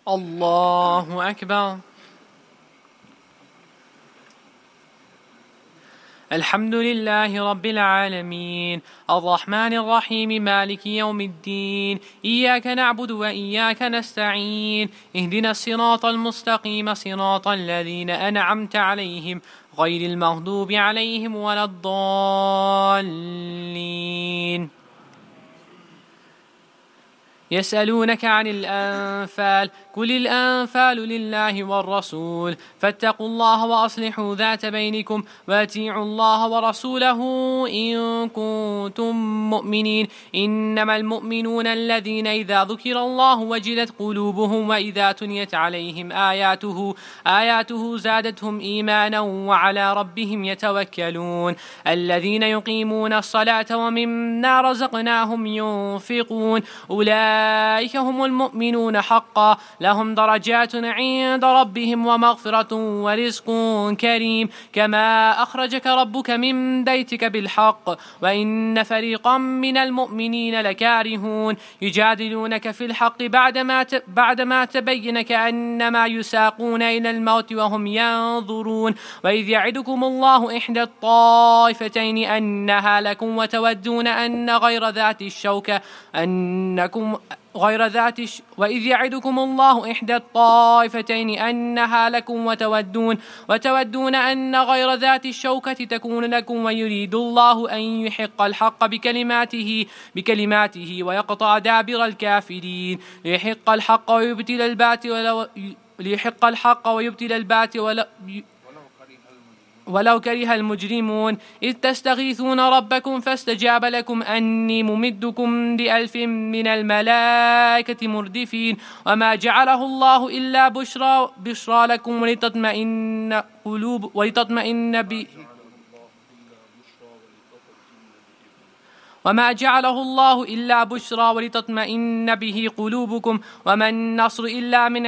الله أكبر. الحمد لله رب العالمين الرحمن الرحيم مالك يوم الدين إياك نعبد وإياك نستعين اهدنا الصراط المستقيم صراط الذين أنعمت عليهم غير المغضوب عليهم ولا الضالين. يسألونك عن الأنفال قل الأنفال لله والرسول فاتقوا الله وأصلحوا ذات بينكم وأطيعوا الله ورسوله إن كنتم مؤمنين إنما المؤمنون الذين إذا ذكر الله وجلت قلوبهم وإذا تليت عليهم آياته زادتهم إيمانا وعلى ربهم يتوكلون الذين يقيمون الصلاة ومما رزقناهم ينفقون أولئك هم المؤمنون حقا لهم درجات عند ربهم ومغفرة ورزق كريم كما أخرجك ربك من بيتك بالحق وإن فريقا من المؤمنين لكارهون يجادلونك في الحق بعدما تبين كأنما يساقون إلى الموت وهم ينظرون وإذ يعدكم الله إحدى الطائفتين أنها لكم وتودون أن غير ذات الشوكة وإذ يعدكم الله إحدى الطائفتين أنها لكم وتودون أن غير ذات الشوكة تكون لكم ويريد الله أن يحق الحق بكلماته ويقطع دابر الكافرين ليحق الحق ويبطل الباطل ولو كره المجرمون إذ تستغيثون ربكم فاستجاب لكم أني ممدكم ب1000 من الملائكة مردفين وما جعله الله إلا بشرى لكم ولتطمئن به قلوبكم وما النصر إلا من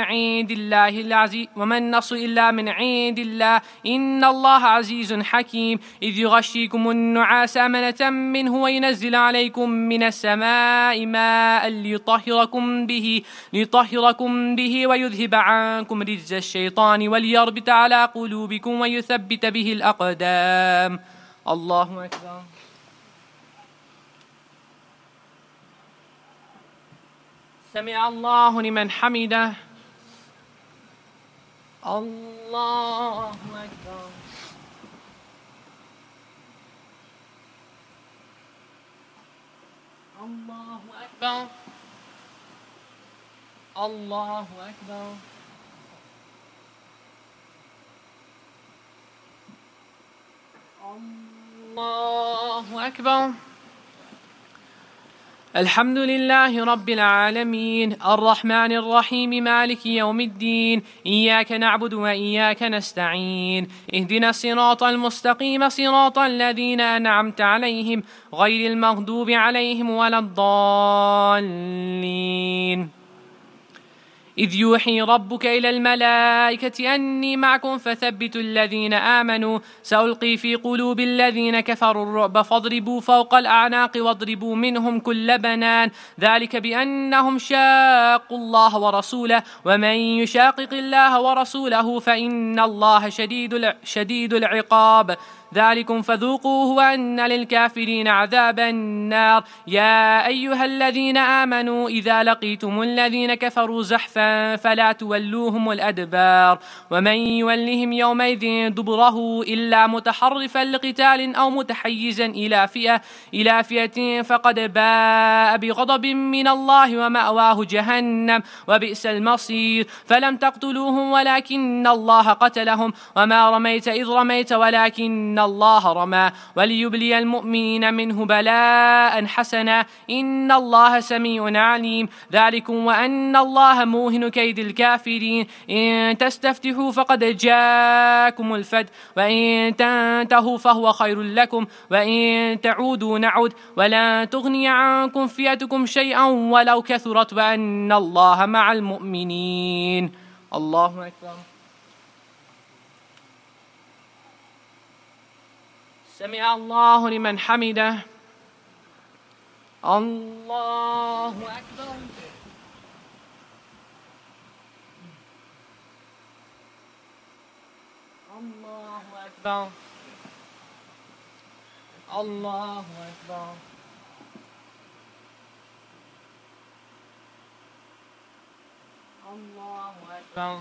عند الله إن الله عزيز حكيم إذ يغشيكم النعاس أمنة منه وينزل عليكم من السماء ماء ليطهركم به ويذهب عنكم رجز الشيطان وليربط على قلوبكم ويثبت به الأقدام. الله أكبر. سمع الله لمن حمده. الله أكبر. الله أكبر. الله أكبر. الله أكبر. الحمد لله رب العالمين الرحمن الرحيم مالك يوم الدين إياك نعبد وإياك نستعين اهدنا الصراط المستقيم صراط الذين أنعمت عليهم غير المغضوب عليهم ولا الضالين. إذ يوحي ربك إلى الملائكة أني معكم فثبتوا الذين آمنوا سألقي في قلوب الذين كفروا الرعب فاضربوا فوق الأعناق واضربوا منهم كل بنان ذلك بأنهم شاقوا الله ورسوله ومن يشاقق الله ورسوله فإن الله شديد العقاب ذلكم فذوقوه وأن للكافرين عذاب النار. يا أيها الذين آمنوا إذا لقيتم الذين كفروا زحفا فلا تولوهم الأدبار ومن يولهم يومئذ دبره إلا متحرفا لقتال أو متحيزا إلى فئة فقد باء بغضب من الله ومأواه جهنم وبئس المصير. فلم تقتلوهم ولكن الله قتلهم وما رميت إذ رميت ولكن الله رمى وليبلي المؤمنين منه بلاء حسنا إن الله سميع عليم. ذلكم وأن الله موهن كيد الكافرين إن تستفتحوا فقد جاءكم الفتح وإن تنتهوا فهو خير لكم وإن تعودوا نعود ولا تغني عنكم فئتكم شيئا ولو كثرت وأن الله مع المؤمنين. الله أكبر. سمع الله لمن حمده. الله أكبر. الله أكبر الله أكبر الله أكبر.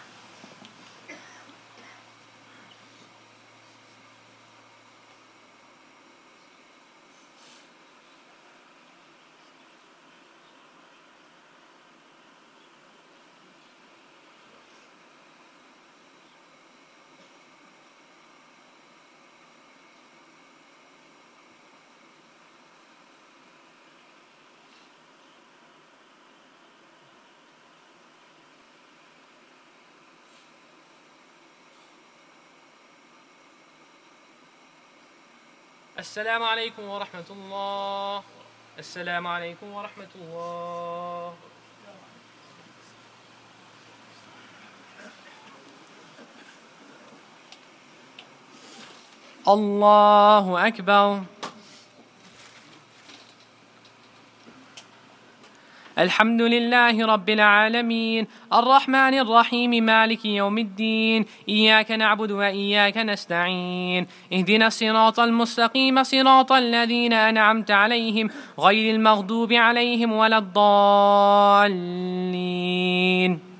السلام عليكم ورحمة الله. السلام عليكم ورحمة الله. الله أكبر. الحمد لله رب العالمين الرحمن الرحيم مالك يوم الدين إياك نعبد وإياك نستعين اهدنا الصراط المستقيم صراط الذين أنعمت عليهم غير المغضوب عليهم ولا الضالين.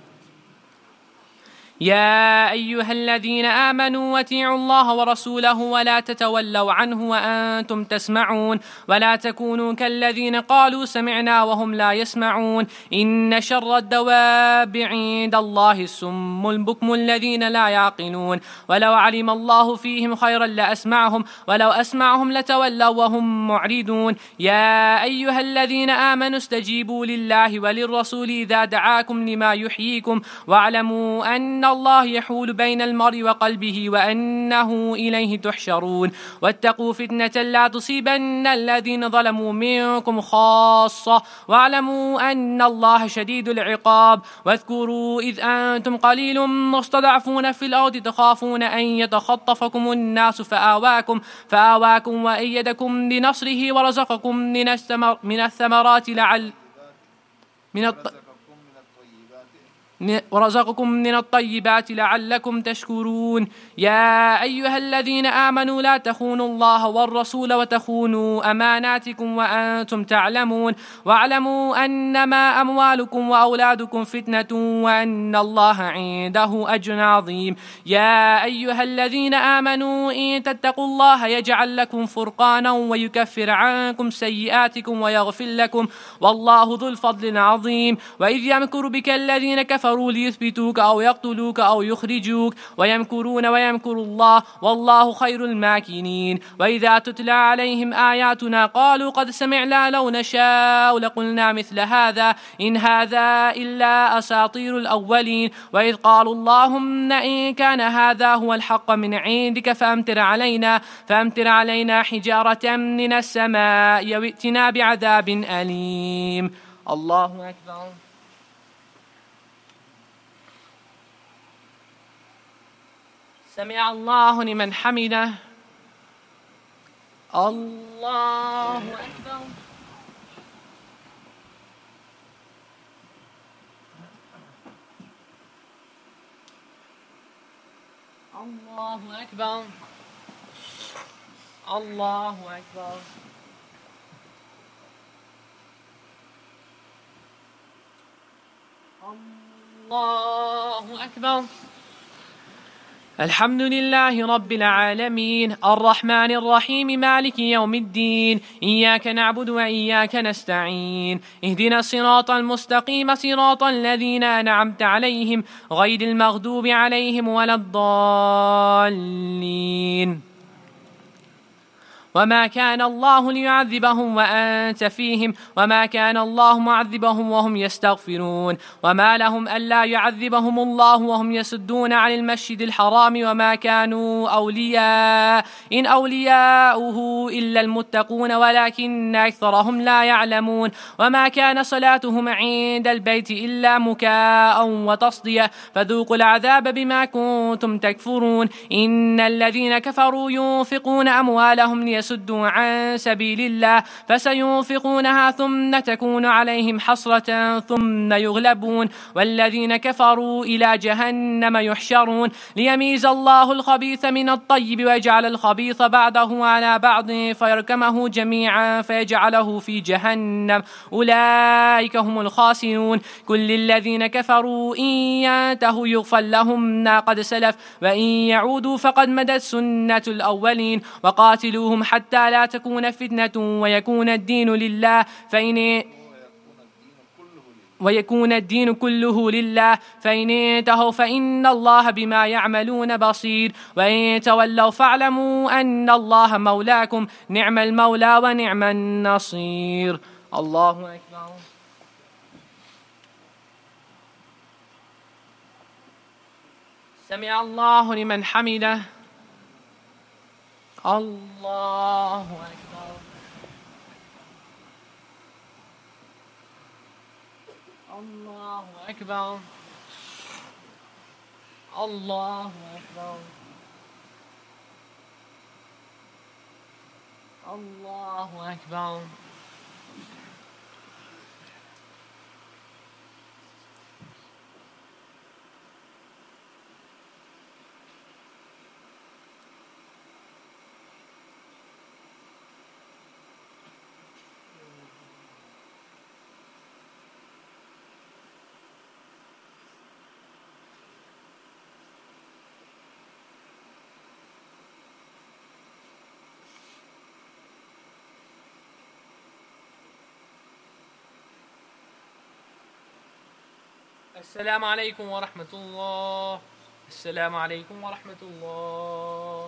يا أيها الذين آمنوا أطيعوا الله ورسوله ولا تتولوا عنه وأنتم تسمعون ولا تكونوا كالذين قالوا سمعنا وهم لا يسمعون إن شر الدواب عند الله الصم البكم الذين لا يعقلون ولو علم الله فيهم خيرا لأسمعهم ولو أسمعهم لتولوا وهم معرضون. يا أيها الذين آمنوا استجيبوا لله وللرسول إذا دعاكم لما يحييكم واعلموا أن الله يحول بين المرء وقلبه وأنه إليه تحشرون واتقوا فتنة لا تصيبن الذين ظلموا منكم خاصة واعلموا أن الله شديد العقاب. واذكروا إذ أنتم قليل مستضعفون في الأرض تخافون أن يتخطفكم الناس فآواكم وأيدكم بنصره ورزقكم من الثمرات ورزقكم من الطيبات لعلكم تشكرون. يا أيها الذين آمنوا لا تخونوا الله والرسول وتخونوا أماناتكم وأنتم تعلمون واعلموا أنما أموالكم وأولادكم فتنة وأن الله عنده أجر عظيم. يا أيها الذين آمنوا إن تتقوا الله يجعل لكم فرقانا ويكفر عنكم سيئاتكم ويغفر لكم والله ذو الفضل العظيم. وإذ يمكر بك الذين كفروا ليثبتوك أو يقتلوك أو يخرجوك ويمكرون ويمكر الله والله خير الماكرين. وإذا تتلى عليهم آياتنا قالوا قد سمعنا لو نشاء لقلنا مثل هذا إن هذا إلا أساطير الأولين. وإذ قالوا اللهم إن كان هذا هو الحق من عندك فأمطر علينا حجارة من السماء وائتنا بعذاب أليم. الله أكبر. سمع الله لمن حمده. الله أكبر. الله أكبر. الله أكبر. الله أكبر. الحمد لله رب العالمين الرحمن الرحيم مالك يوم الدين إياك نعبد وإياك نستعين اهدنا الصراط المستقيم صراط الذين أنعمت عليهم غير المغضوب عليهم ولا الضالين. وما كان الله ليعذبهم وأنت فيهم وما كان الله معذبهم وهم يستغفرون وما لهم ألا يعذبهم الله وهم يصدون عن المسجد الحرام وما كانوا أولياء إن أولياؤه إلا المتقون ولكن أكثرهم لا يعلمون. وما كان صلاتهم عند البيت إلا مكاء وتصدية فذوقوا العذاب بما كنتم تكفرون. إن الذين كفروا ينفقون أموالهم ليصدوا عن سبيل الله فسينفقونها ثم تكون عليهم حسرة ثم يغلبون والذين كفروا إلى جهنم يحشرون ليميز الله الخبيث من الطيب ويجعل الخبيث بعضه على بعض فيركمه جميعا فيجعله في جهنم أولئك هم الخاسرون كل الذين كفروا إن ينتهوا يغفر لهم ما قد سلف وإن يعودوا فقد مدت سنة الأولين وقاتلوهم حتى لا تكون فتنة ويكون الدين كله لله فإن انتهوا فإن الله بما يعملون بصير وإن تولوا فاعلموا أن الله مولاكم نعم المولى ونعم النصير. الله أكبر. سمع الله لمن حمده. الله أكبر. الله أكبر. الله أكبر. الله أكبر. السلام عليكم ورحمة الله. السلام عليكم ورحمة الله.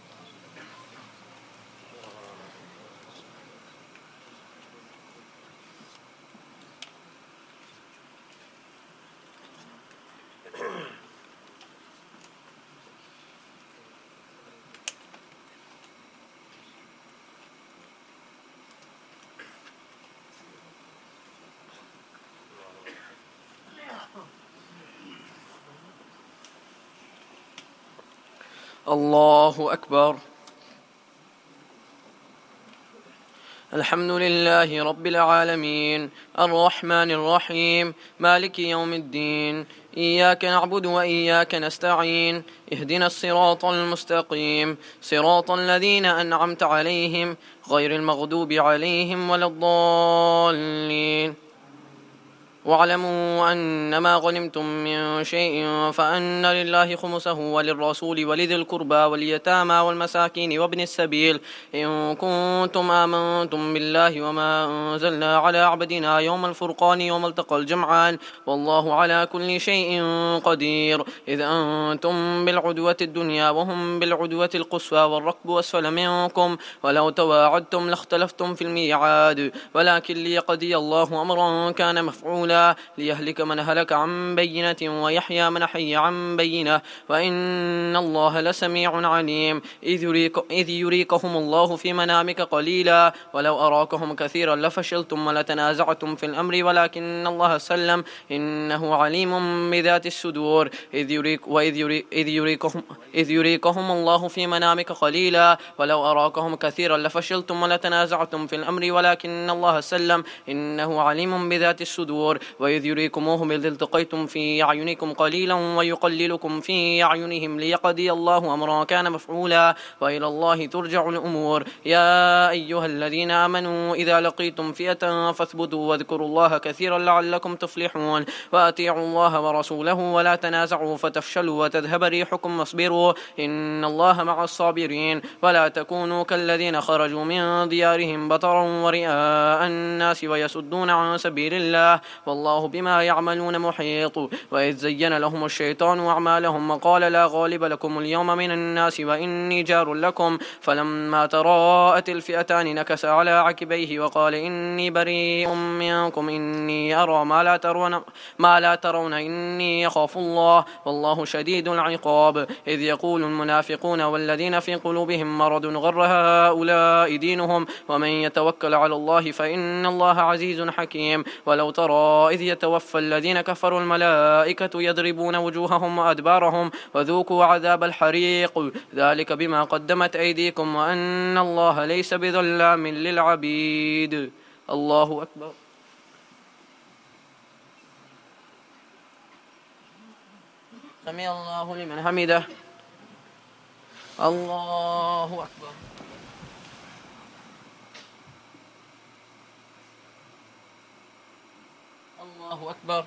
الله أكبر. الحمد لله رب العالمين الرحمن الرحيم مالك يوم الدين إياك نعبد وإياك نستعين اهدنا الصراط المستقيم صراط الذين أنعمت عليهم غير المغضوب عليهم ولا الضالين. واعلموا أن ما غنمتم من شيء فأن لله خمسه وللرسول ولذي القربى واليتامى والمساكين وابن السبيل إن كنتم آمنتم بالله وما أنزلنا على عبدنا يوم الفرقان يوم التقى الجمعان والله على كل شيء قدير. إذ أنتم بالعدوة الدنيا وهم بالعدوة القصوى والركب أسفل منكم ولو تواعدتم لاختلفتم في الميعاد ولكن ليقضي الله أمرا كان مفعولا ليهلك من هلك عن بينة ويحيى من حي عن بينة وإن الله لسميع عليم. إذ يريكهم الله في منامك قليلا ولو أراكهم كثيرا لفشلتم ولتنازعتم في الأمر ولكن الله سلم إنه عليم بذات الصدور. إذ يريكهم الله في منامك قليلا ولو أراكهم كثيرا لفشلتم ولتنازعتم في الأمر ولكن الله سلم إنه عليم بذات الصدور. وإذ يريكموهم إذ التقيتم في أعينكم قليلا ويقللكم في أعينهم ليقضي الله أمرا كان مفعولا وإلى الله ترجع الأمور. يا أيها الذين آمنوا إذا لقيتم فئة فاثبتوا واذكروا الله كثيرا لعلكم تفلحون وأطيعوا الله ورسوله ولا تنازعوا فتفشلوا وتذهب ريحكم واصبروا إن الله مع الصابرين. ولا تكونوا كالذين خرجوا من ديارهم بطرا ورئاء الناس ويصدون عن سبيل الله والله بما يعملون محيط. وإذ زين لهم الشيطان أعمالهم وقال لا غالب لكم اليوم من الناس وإني جار لكم فلما تراءت الفئتان نكس على عقبيه وقال إني بريء منكم إني أرى ما لا ترون إني يخاف الله والله شديد العقاب. إذ يقول المنافقون والذين في قلوبهم مرض غر هؤلاء دينهم ومن يتوكل على الله فإن الله عزيز حكيم. ولو ترى ترى إذ يتوفى الذين كفروا الملائكة يضربون وجوههم وأدبارهم وذوقوا عذاب الحريق ذلك بما قدمت أيديكم وأن الله ليس بظلام للعبيد. الله أكبر. سمع الله لمن حمده. الله أكبر. الله أكبر.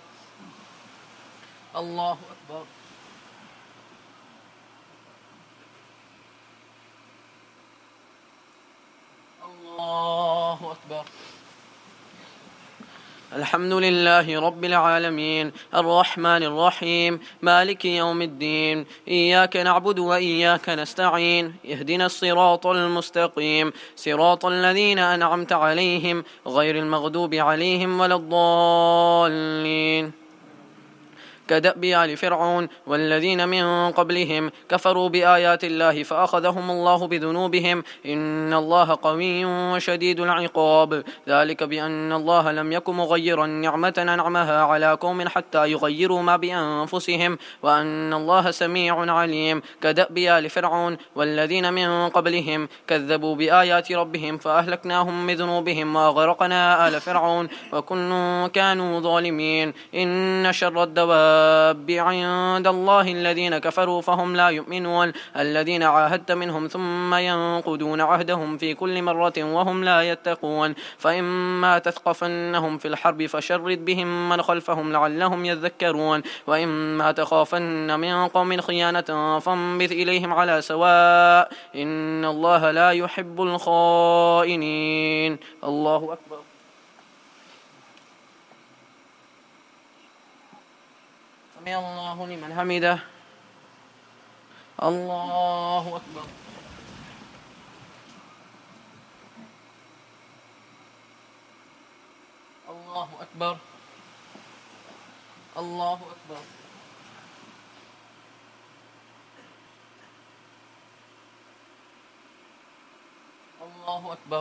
الله أكبر. الله أكبر. الحمد لله رب العالمين الرحمن الرحيم مالك يوم الدين إياك نعبد وإياك نستعين اهدنا الصراط المستقيم صراط الذين أنعمت عليهم غير المغضوب عليهم ولا الضالين. كدأب آل فرعون والذين من قبلهم كفروا بآيات الله فأخذهم الله بذنوبهم إن الله قوي شديد العقاب ذلك بأن الله لم يكن مغيرا نعمة أنعمها على قوم حتى يغيروا ما بأنفسهم وأن الله سميع عليم. كدأب آل فرعون والذين من قبلهم كذبوا بآيات ربهم فأهلكناهم بذنوبهم وأغرقنا آل فرعون وكل كانوا ظالمين. إن شر الدواب عند الله الذين كفروا فهم لا يؤمنون الذين عاهدت منهم ثم ينقضون عهدهم في كل مرة وهم لا يتقون. فإما تثقفنهم في الحرب فشرد بهم من خلفهم لعلهم يذكرون وإما تخافن من قوم خيانة فانبذ إليهم على سواء إن الله لا يحب الخائنين. الله أكبر. سمع الله لمن حمده. الله أكبر. الله أكبر. الله أكبر. الله أكبر.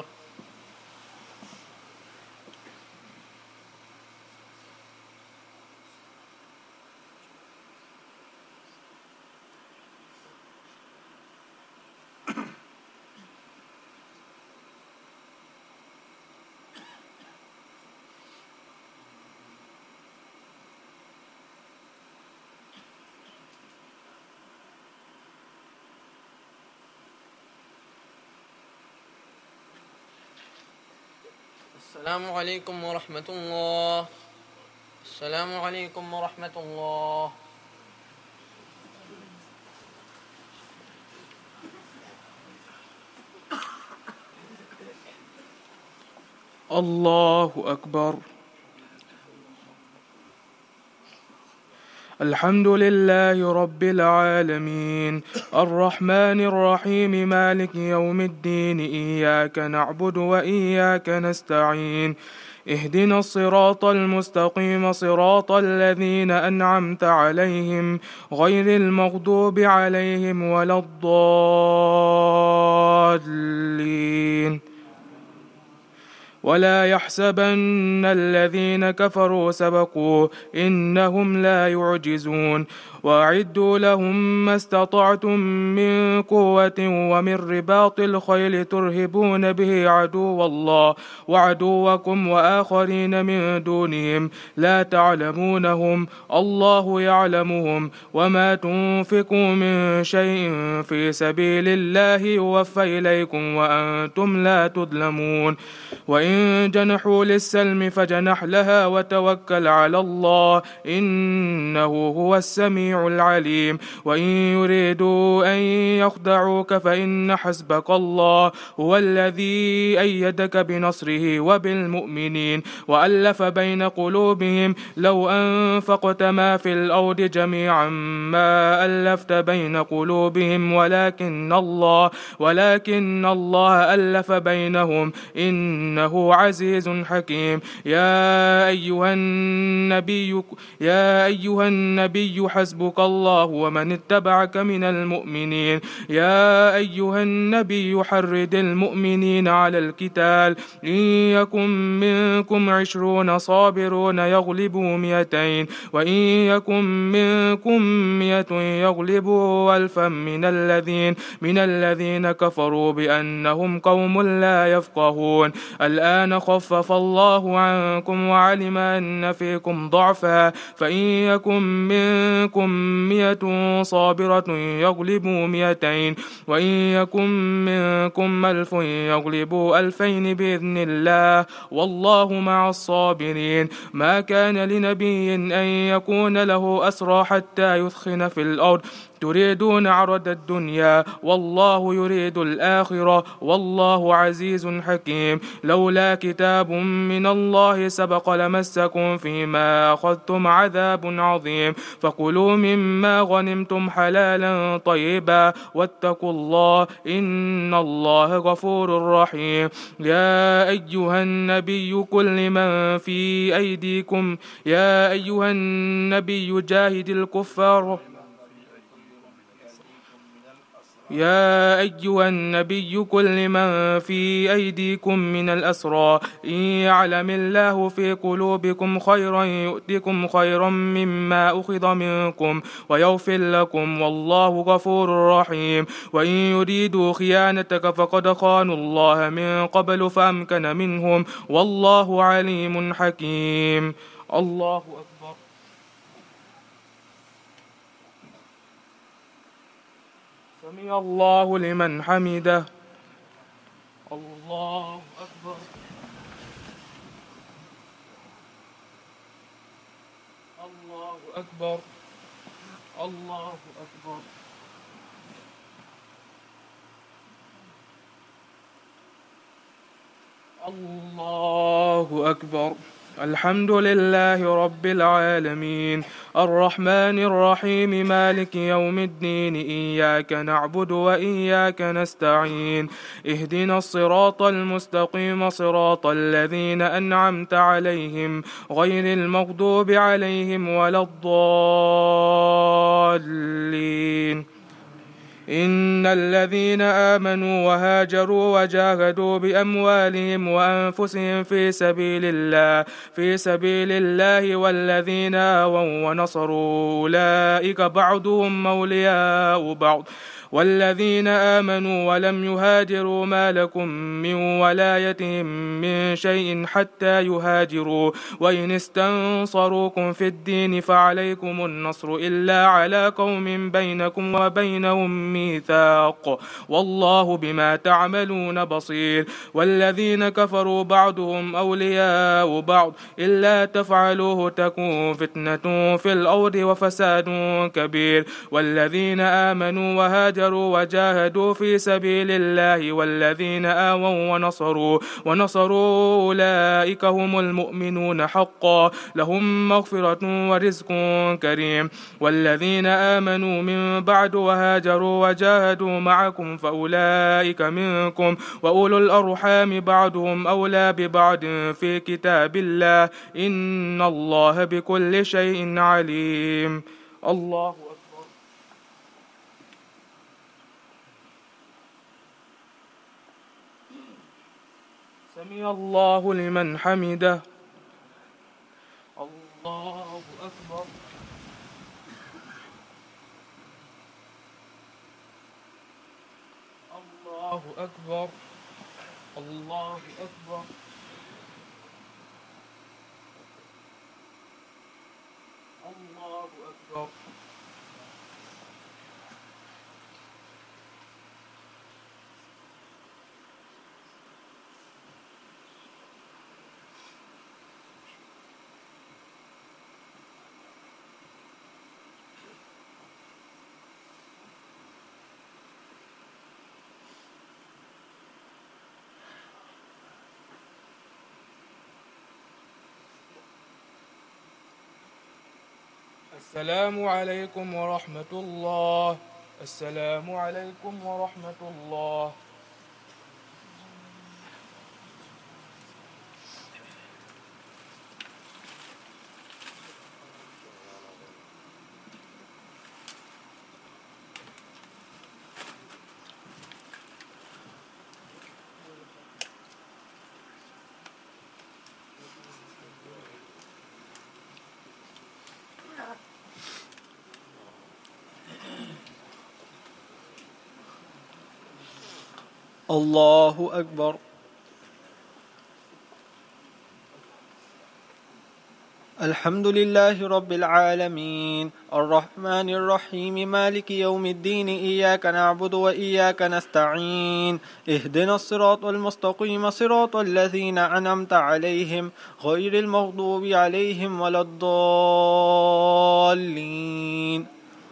السلام عليكم ورحمة الله. السلام عليكم ورحمة الله. الله أكبر. الحمد لله رب العالمين الرحمن الرحيم مالك يوم الدين إياك نعبد وإياك نستعين اهدنا الصراط المستقيم صراط الذين أنعمت عليهم غير المغضوب عليهم ولا الضالين. ولا يحسبن الذين كفروا سبقوا إنهم لا يعجزون وأعدوا لهم ما استطعتم من قوة ومن رباط الخيل ترهبون به عدو الله وعدوكم وآخرين من دونهم لا تعلمونهم الله يعلمهم وما تنفقوا من شيء في سبيل الله يوفى إليكم وأنتم لا تظلمون. وإن جنحوا للسلم فجنح لها وتوكل على الله إنه هو السميع العليم. وإن يريدوا أن يخدعوك فإن حسبك الله هو الذي أيدك بنصره وبالمؤمنين وألف بين قلوبهم لو أنفقت ما في الأرض جميعا ما ألفت بين قلوبهم ولكن الله ألف بينهم إنه عزيز حكيم. يا أيها النبي حسبك حسبك الله ومن اتبعك من المؤمنين. يا أيها النبي حرض المؤمنين على القتال، إن يكن منكم 20 صابرون يغلبوا 200، وإن يكن منكم 100 يغلبوا 1000 من الذين كفروا بأنهم قوم لا يفقهون. الآن خفف الله عنكم وعلم أن فيكم ضعفا، فإن يكن منكم 100 يغلبوا 200، وإن يكن منكم 1000 يغلبوا 2000 بإذن الله، والله مع الصابرين. ما كان لنبي أن يكون له أسرى حتى يثخن في الأرض، تريدون عرض الدنيا والله يريد الآخرة، والله عزيز حكيم. لولا كتاب من الله سبق لمسكم فيما أخذتم عذاب عظيم، فكلوا مما غنمتم حلالا طيبا واتقوا الله إن الله غفور رحيم. يا أيها النبي قل لمن في أيديكم يا أيها النبي جاهد الكفار يا أيها النبي قل لمن في أيديكم من الأسرى إن يعلم الله في قلوبكم خيرا يؤتكم خيرا مما أخذ منكم ويغفر لكم، والله غفور رحيم. وإن يريدوا خيانتك فقد خانوا الله من قبل فأمكن منهم، والله عليم حكيم. الله أكبر. سمع الله لمن حمده. الله أكبر. الله أكبر. الله أكبر. الله أكبر. الحمد لله رب العالمين، الرحمن الرحيم، مالك يوم الدين، إياك نعبد وإياك نستعين، اهدنا الصراط المستقيم، صراط الذين أنعمت عليهم غير المغضوب عليهم ولا الضالين. إن الذين آمنوا وهاجروا وجاهدوا بأموالهم وأنفسهم في سبيل الله والذين آووا ونصروا أولئك بعضهم أولياء بعض، والذين آمنوا ولم يهاجروا ما لكم من ولايتهم من شيء حتى يهاجروا، وإن استنصروكم في الدين فعليكم النصر إلا على قوم بينكم وبينهم ميثاق، والله بما تعملون بصير. والذين كفروا بعضهم أولياء بعض إلا تفعلوه تكون فتنة في الأرض وفساد كبير. والذين آمنوا وهاجروا وجاهدوا في سبيل الله والذين آووا ونصروا أولئك هم المؤمنون حقا، لهم مغفرة ورزق كريم. والذين آمنوا من بعد وهاجروا وجاهدوا معكم فأولئك منكم، وأولو الأرحام بعضهم أولى ببعض في كتاب الله، إن الله بكل شيء عليم. الله أكبر. سمع الله لمن حمده. الله أكبر. الله أكبر. الله أكبر. الله أكبر. السلام عليكم ورحمة الله. السلام عليكم ورحمة الله. الله أكبر. الحمد لله رب العالمين الرحمن الرحيم مالك يوم الدين إياك نعبد وإياك نستعين اهدنا الصراط المستقيم صراط الذين أنعمت عليهم غير المغضوب عليهم ولا الضالين.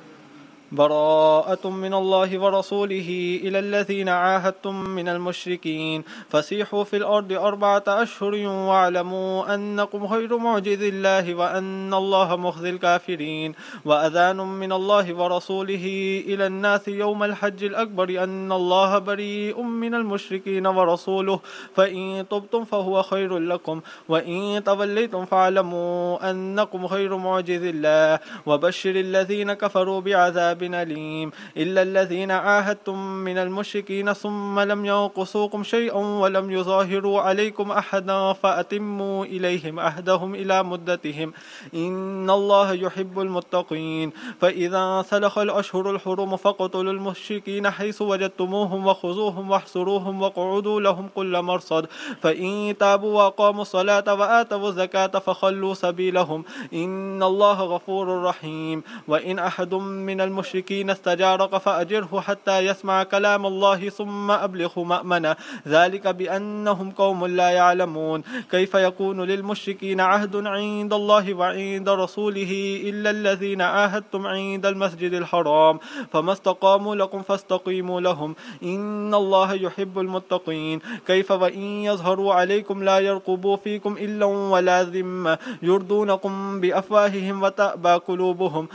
براءة من الله ورسوله إلى الذين عاهدتم من المشركين فسيحوا في الأرض 4 أشهر واعلموا أنكم غير معجز الله وأن الله مخزي الكافرين. وأذان من الله ورسوله إلى الناس يوم الحج الأكبر أن الله بريء من المشركين ورسوله فإن تبتم فهو خير لكم وإن توليتم فاعلموا أنكم غير معجز الله وبشر الذين كفروا بعذاب أليم. إلا الذين عاهدتم من المشركين ثم لم ينقصوكم شيئا ولم يظاهروا عليكم أحدا فأتموا إليهم عهدهم إلى مدتهم إن الله يحب المتقين. فإذا سلخ الأشهر الحرم فاقتلوا المشركين حيث وجدتموهم وخذوهم واحصروهم وقعدوا لهم كل مرصد فإن تابوا وأقاموا الصلاة وآتوا الزكاة فخلوا سبيلهم إن الله غفور رحيم. وإن أحد من المشركين استجارك فأجره حتى يسمع كلام الله ثم أبلغه مأمنه ذلك بأنهم قوم لا يعلمون. كيف يكون للمشركين عهد عند الله وعند رسوله إلا الذين عاهدتم عند المسجد الحرام فما استقاموا لكم فاستقيموا لهم إن الله يحب المتقين. كيف وإن يظهروا عليكم لا يرقبوا فيكم إلا ولا ذمة يردونكم بأفواههم وتأبى قلوبهم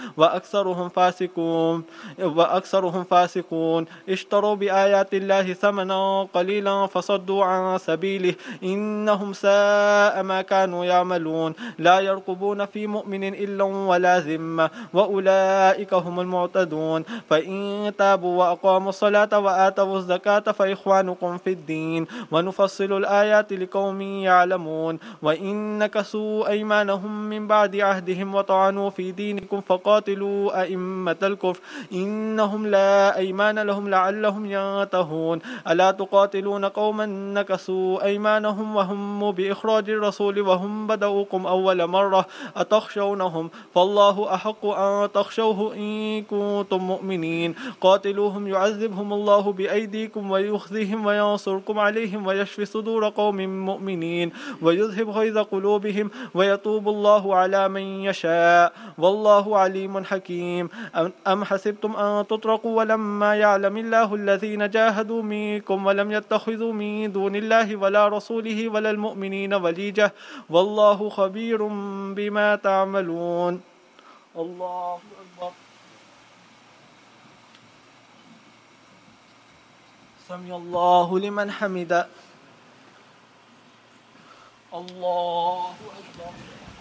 وأكثرهم فاسقون اشتروا بآيات الله ثمنا قليلا فصدوا عن سبيله إنهم ساء ما كانوا يعملون. لا يرقبون في مؤمن إلا ولا ذمة وأولئك هم المعتدون. فإن تابوا وأقاموا الصلاة وآتوا الزكاة فإخوانكم في الدين ونفصل الآيات لقوم يعلمون. وإن نكثوا أيمانهم من بعد عهدهم وطعنوا في دينكم فقاتلوا أئمة الكفر إنهم لا أيمان لهم لعلهم ينتهون. ألا تقاتلون قوما نكثوا أيمانهم وهم بإخراج الرسول وهم بدؤوكم أول مرة أتخشونهم فالله أحق أن تخشوه إن كنتم مؤمنين. قاتلوهم يعذبهم الله بأيديكم ويخزيهم وينصركم عليهم ويشفي صدور قوم مؤمنين ويذهب غيظ قلوبهم ويتوب الله على من يشاء والله عليم حكيم. أم حسبتم أن تتركوا ولما يعلم الله الذين جاهدوا منكم ولم يتخذوا من دون الله ولا رسوله ولا المؤمنين وليجة والله خبير بما تعملون. الله أكبر. سمع الله لمن حمده. الله أكبر.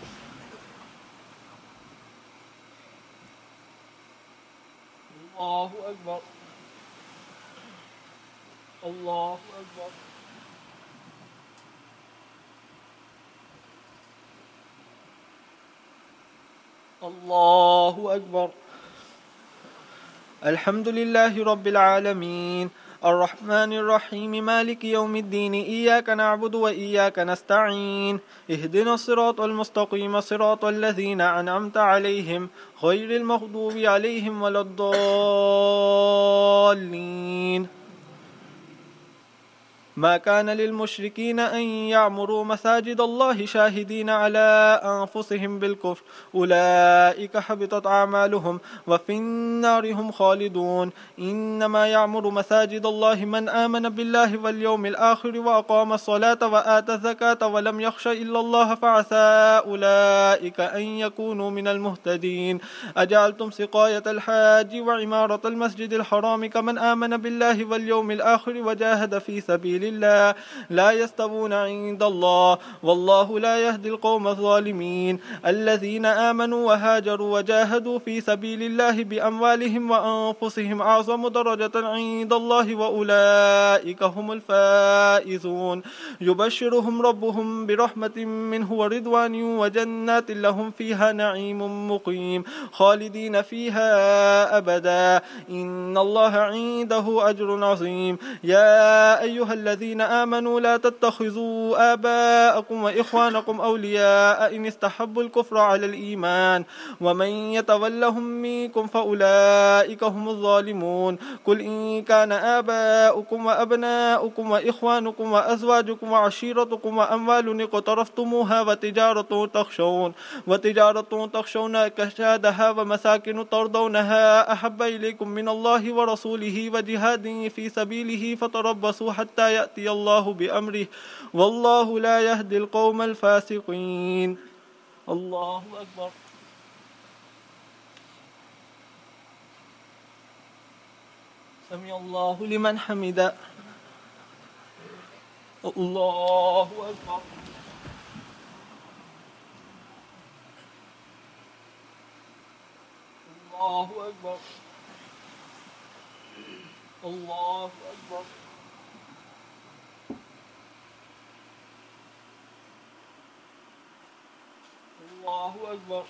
الله أكبر. الله أكبر. الله أكبر. الحمد لله رب العالمين الرحمن الرحيم مالك يوم الدين إياك نعبد وإياك نستعين اهدنا الصراط المستقيم صراط الذين أنعمت عليهم غير المغضوب عليهم ولا الضالين. ما كان للمشركين أن يعمروا مساجد الله شاهدين على أنفسهم بالكفر أولئك حبطت أعمالهم وفي النار هم خالدون. إنما يعمر مساجد الله من آمن بالله واليوم الآخر وأقام الصلاة وآتى الزكاة ولم يخش إلا الله فعسى أولئك أن يكونوا من المهتدين. أجعلتم سقاية الحاج وعمارة المسجد الحرام كمن آمن بالله واليوم الآخر وجاهد في سبيل الله لا يستوون عند الله والله لا يهدي القوم الظالمين الذين آمنوا وهاجروا وجاهدوا في سبيل الله بأموالهم وأنفسهم أعظم درجة عند الله وأولئك هم الفائزون يبشرهم ربهم برحمة منه ورضوان وجنات لهم فيها نعيم مقيم خالدين فيها أبدا إن الله عنده أجر عظيم يا أيها الذين آمنوا لا تتخذوا آباءكم وإخوانكم أولياء إن استحبوا الكفر على الإيمان ومن يتولهم منكم فأولئك هم الظالمون قل إن كان آباؤكم وأبناؤكم وإخوانكم وأزواجكم وعشيرتكم وأموال اقترفتموها وتجارة تخشون كشادها ومساكن ترضونها أحب إليكم من الله ورسوله وجهاد في سبيله فتربصوا حتى يأتي الله بأمره والله لا يهدي القوم الفاسقين الله أكبر سمع الله لمن حمده الله أكبر الله أكبر الله أكبر الله أكبر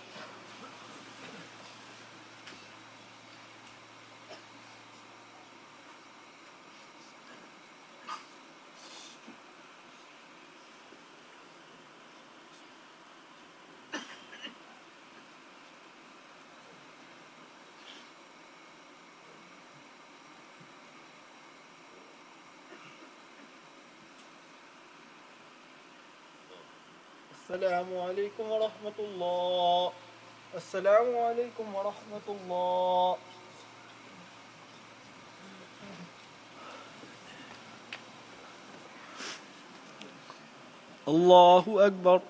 السلام عليكم ورحمة الله السلام عليكم ورحمة الله الله أكبر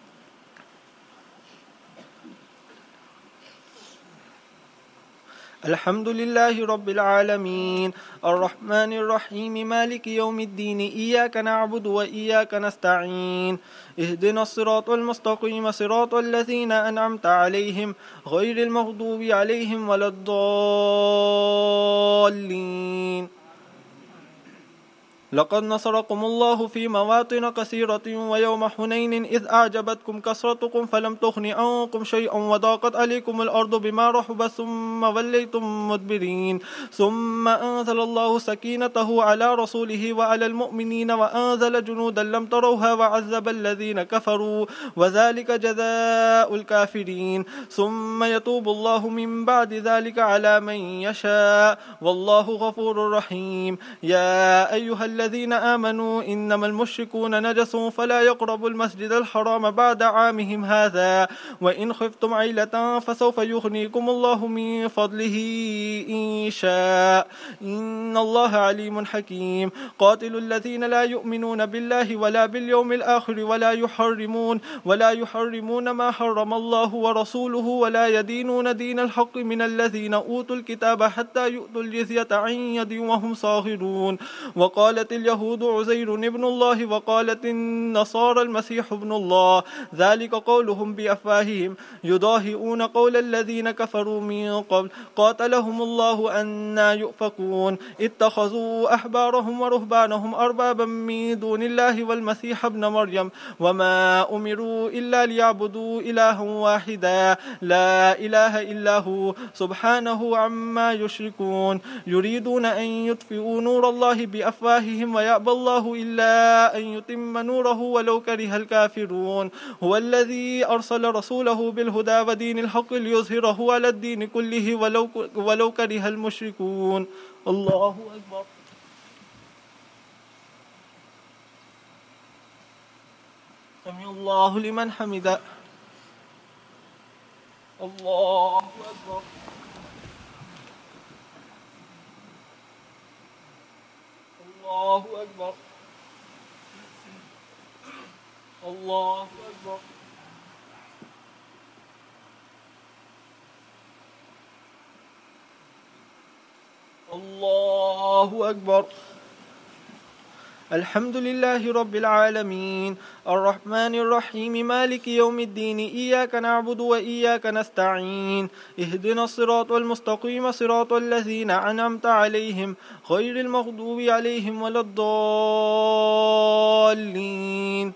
الحمد لله رب العالمين الرحمن الرحيم مالك يوم الدين إياك نعبد وإياك نستعين اهدنا الصراط المستقيم صراط الذين أنعمت عليهم غير المغضوب عليهم ولا الضالين لقد نصركم الله في مواطن كثيرة ويوم حنين إذ أعجبتكم كثرتكم فلم تغن عنكم شيئا وضاقت عليكم الأرض بما رحبت ثم وليتم مدبرين ثم أنزل الله سكينته على رسوله وعلى المؤمنين وأنزل جنودا لم تروها وعذب الذين كفروا وذلك جزاء الكافرين ثم يتوب الله من بعد ذلك على من يشاء والله غفور رحيم يا أيها الذين آمنوا إنما المشركون نجس فلا يقربوا المسجد الحرام بعد عامهم هذا وإن خفتم عيلة فسوف يغنيكم الله من فضله إن شاء إن الله عليم حكيم قاتلوا الذين لا يؤمنون بالله ولا باليوم الآخر ولا يحرمون ما حرم الله ورسوله ولا يدينون دين الحق من الذين أوتوا الكتاب حتى يؤتوا الجزية عن يد وهم صاغرون وقالت اليهود عزير ابن الله وقالت النصارى المسيح ابن الله ذلك قولهم بأفواههم يضاهئون قول الذين كفروا من قبل قاتلهم الله أنى يؤفكون اتخذوا أحبارهم ورهبانهم أربابا من دون الله والمسيح ابن مريم وما أمروا إلا ليعبدوا إلها واحدا لا إله إلا هو سبحانه عما يشركون يريدون أن يطفئوا نور الله بأفواههم ويأبى الله إلا أن يتم نوره ولو كره الكافرون هو الذي أرسل رسوله بالهدى ودين الحق ليظهره على الدين كله ولو كره المشركون الله أكبر سمع الله لمن حمده الله أكبر الله أكبر الله أكبر الله أكبر الحمد لله رب العالمين الرحمن الرحيم مالك يوم الدين إياك نعبد وإياك نستعين اهدنا الصراط المستقيم صراط الذين أنعمت عليهم غير المغضوب عليهم ولا الضالين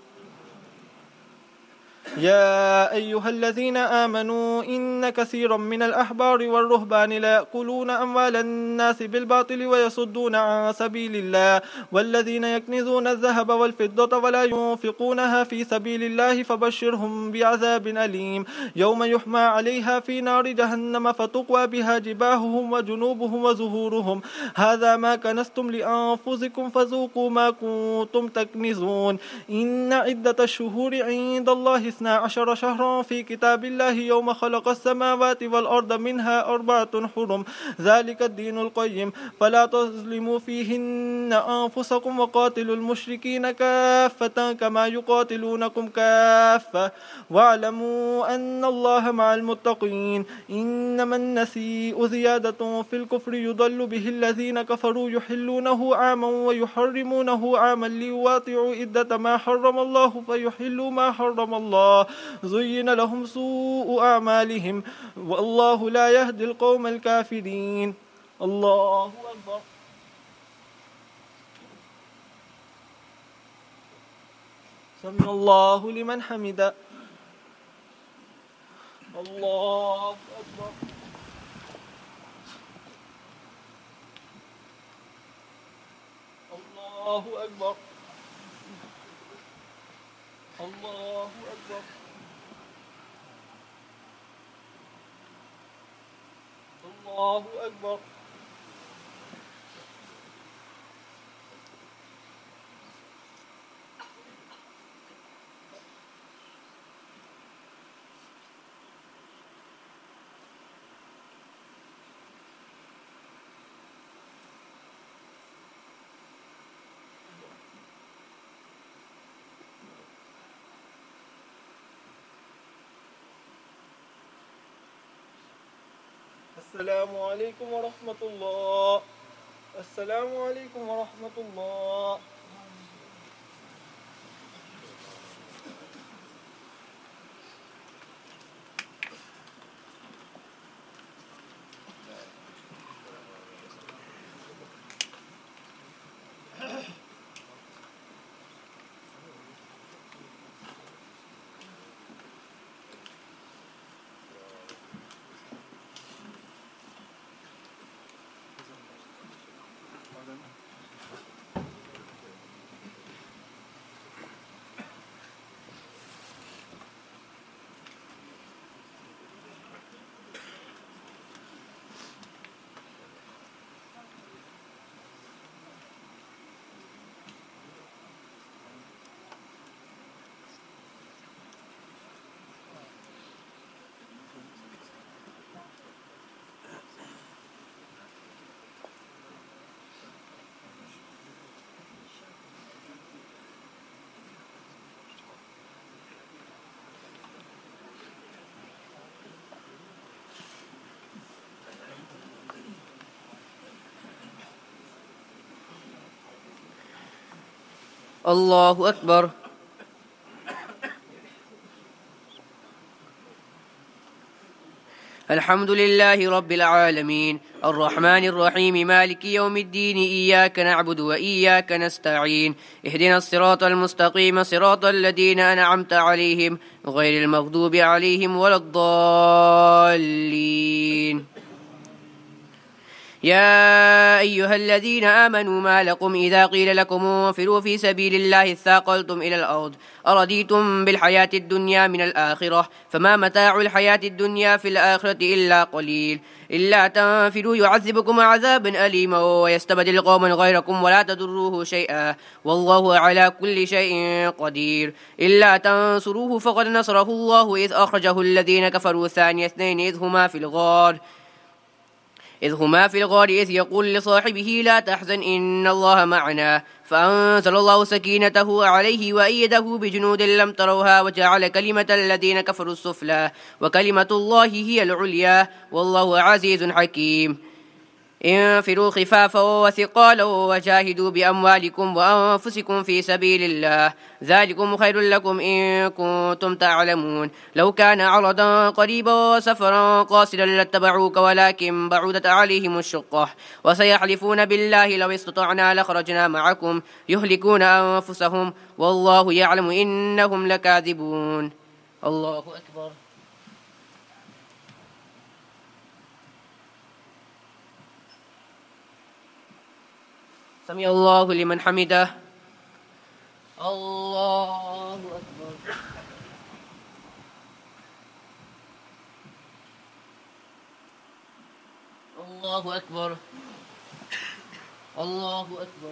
يا أيها الذين آمنوا إن كثيرا من الأحبار والرهبان لا يأكلون أموال الناس بالباطل ويصدون عن سبيل الله والذين يكنزون الذهب والفضة ولا ينفقونها في سبيل الله فبشرهم بعذاب أليم يوم يحمى عليها في نار جهنم فتقوى بها جباههم وجنوبهم وظهورهم هذا ما كنزتم لأنفسكم فذوقوا ما كنتم تكنزون إن عدة الشهور عند الله 12 شهرا في كتاب الله يوم خلق السماوات والأرض منها 4 حرم ذلك الدين القيم فلا تظلموا فيهن أنفسكم وقاتلوا المشركين كافة كما يقاتلونكم كافة واعلموا أن الله مع المتقين إنما النسيء زيادة في الكفر يضل به الذين كفروا يحلونه عاما ويحرمونه عاما ليواطعوا عدة ما حرم الله فيحلوا ما حرم الله زين لهم سوء أعمالهم والله لا يهدي القوم الكافرين الله أكبر سمع الله لمن حمده الله أكبر الله أكبر الله أكبر الله أكبر السلام عليكم ورحمة الله السلام عليكم ورحمة الله الله أكبر. الحمد لله رب العالمين الرحمن الرحيم مالك يوم الدين إياك نعبد وإياك نستعين اهدنا الصراط المستقيم صراط الذين أنعمت عليهم غير المغضوب عليهم ولا الضالين. يا أيها الذين آمنوا ما لكم إذا قيل لكم انفروا في سبيل الله اثاقلتم إلى الأرض أرضيتم بالحياة الدنيا من الآخرة فما متاع الحياة الدنيا في الآخرة إلا قليل إلا تنفروا يعذبكم عذابا أليما ويستبدل قوما غيركم ولا تضروه شيئا والله على كل شيء قدير. إلا تنصروه فقد نصره الله إذ أخرجه الذين كفروا ثاني اثنين إذ هما في الغار إذ يقول لصاحبه لا تحزن إن الله معنا فأنزل الله سكينته عليه وأيده بجنود لم تروها وجعل كلمة الذين كفروا السفلى وكلمة الله هي العليا والله عزيز حكيم. انفروا خفافا وثقالا وجاهدوا بأموالكم وأنفسكم في سبيل الله ذلكم خير لكم إن كنتم تعلمون لو كان عرضا قريبا وسفرا قاصدا لاتبعوك ولكن بعدت عليهم الشقة وسيحلفون بالله لو استطعنا لخرجنا معكم يهلكون أنفسهم والله يعلم إنهم لكاذبون. الله أكبر. سمع الله لمن حمده. الله أكبر. الله أكبر. الله أكبر.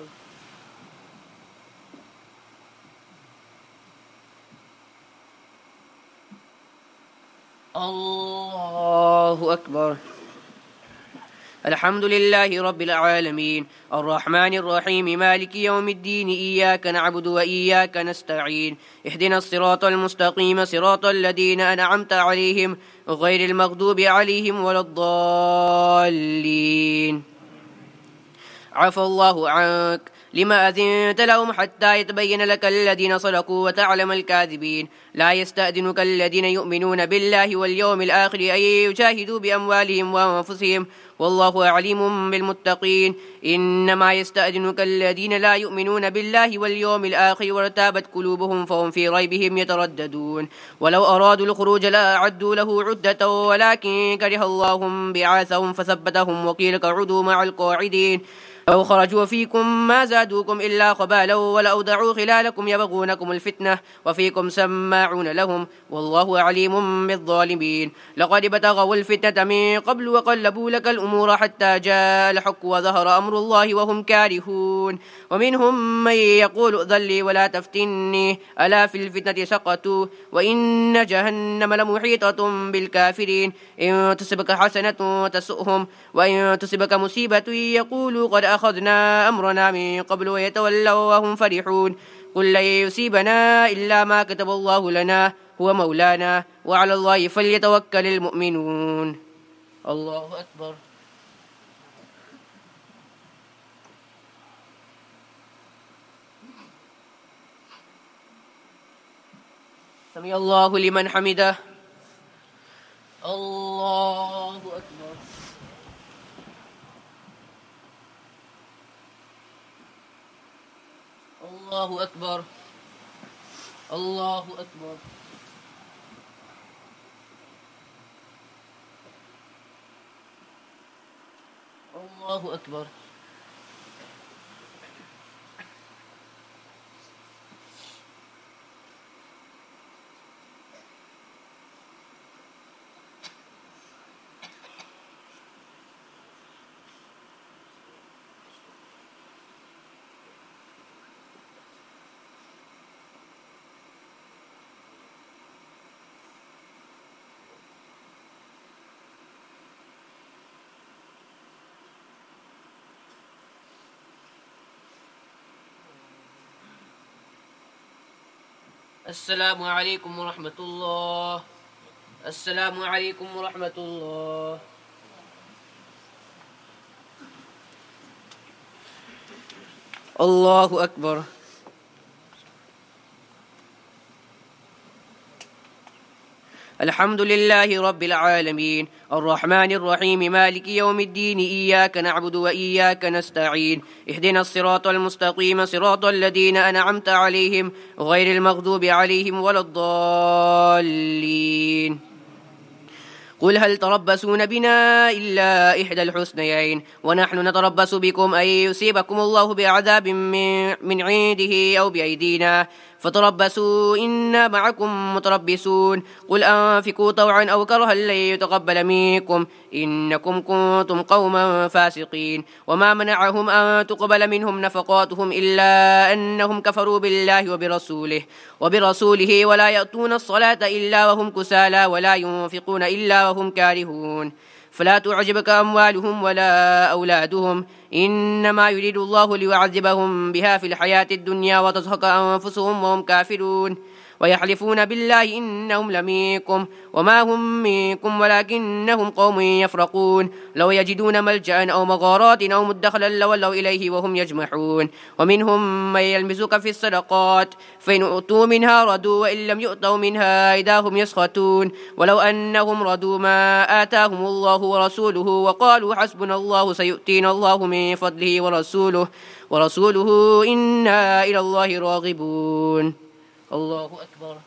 الله أكبر. الحمد لله رب العالمين الرحمن الرحيم مالك يوم الدين إياك نعبد وإياك نستعين اهدنا الصراط المستقيم صراط الذين أنعمت عليهم غير المغضوب عليهم ولا الضالين. عفى الله عنك لما أذنت لهم حتى يتبين لك الذين صدقوا وتعلم الكاذبين. لا يستأذنك الذين يؤمنون بالله واليوم الآخر أن يجاهدوا بأموالهم وأنفسهم والله عليم بالمتقين. إنما يستأذنك الذين لا يؤمنون بالله واليوم الآخر وارتابت قلوبهم فهم في ريبهم يترددون. ولو أرادوا الخروج لأعدوا له عدة ولكن كره الله بعاثهم فثبتهم وقيل اقعدوا مع القاعدين. لو خرجوا فيكم ما زادوكم إلا خبالا ولأودعوا خلالكم يبغونكم الفتنة وفيكم سماعون لهم والله عليم بالظالمين. لقد ابتغوا الفتنة من قبل وقلبوا لك الأمور حتى جاء الحق وظهر أمر الله وهم كارهون. ومنهم من يقول ائذن لي ولا تفتني ألا في الفتنة سقطوا وإن جهنم لمحيطة بالكافرين. إن تصبك حسنة تسؤهم وإن تصبك مصيبة يقولوا قد أخذنا أمرنا من قبل ويتولوا وهم فرحون. قل لن يصيبنا إلا ما كتب الله لنا هو مولانا وعلى الله فليتوكل المؤمنون. الله أكبر. سمع الله لمن حمده. الله أكبر. الله أكبر. الله أكبر. الله أكبر. السلام عليكم ورحمة الله. السلام عليكم ورحمة الله. الله أكبر. الحمد لله رب العالمين الرحمن الرحيم مالك يوم الدين إياك نعبد وإياك نستعين اهدنا الصراط المستقيم صراط الذين أنعمت عليهم غير المغضوب عليهم ولا الضالين. قل هل تربصون بنا إلا إحدى الحسنيين ونحن نتربص بكم أن يصيبكم الله بعذاب من عنده أو بأيدينا فتربصوا إنا معكم متربصون. قل أنفقوا طوعا أو كرها لن يتقبل منكم إنكم كنتم قوما فاسقين. وما منعهم أن تقبل منهم نفقاتهم إلا أنهم كفروا بالله وبرسوله ولا يأتون الصلاة إلا وهم كسالى ولا ينفقون إلا وهم كارهون. فلا تعجبك أموالهم ولا أولادهم إنما يريد الله ليعذبهم بها في الحياة الدنيا وتزهق أنفسهم وهم كافرون. ويحلفون بالله إنهم لمنكم وما هم منكم ولكنهم قوم يفرقون لو يجدون ملجأ أو مغارات أو مدخلا لولوا إليه وهم يجمحون ومنهم من يلمزك في الصدقات فإن أؤتوا منها ردوا وإن لم يؤتوا منها إذا هم يسخطون ولو أنهم ردوا ما آتاهم الله ورسوله وقالوا حسبنا الله سيؤتينا الله من فضله ورسوله إنا إلى الله راغبون. الله أكبر.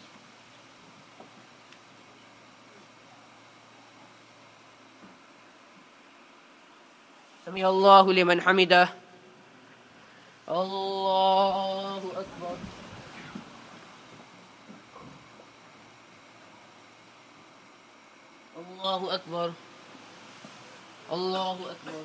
سمع الله لمن حمده. الله أكبر. الله أكبر. الله أكبر.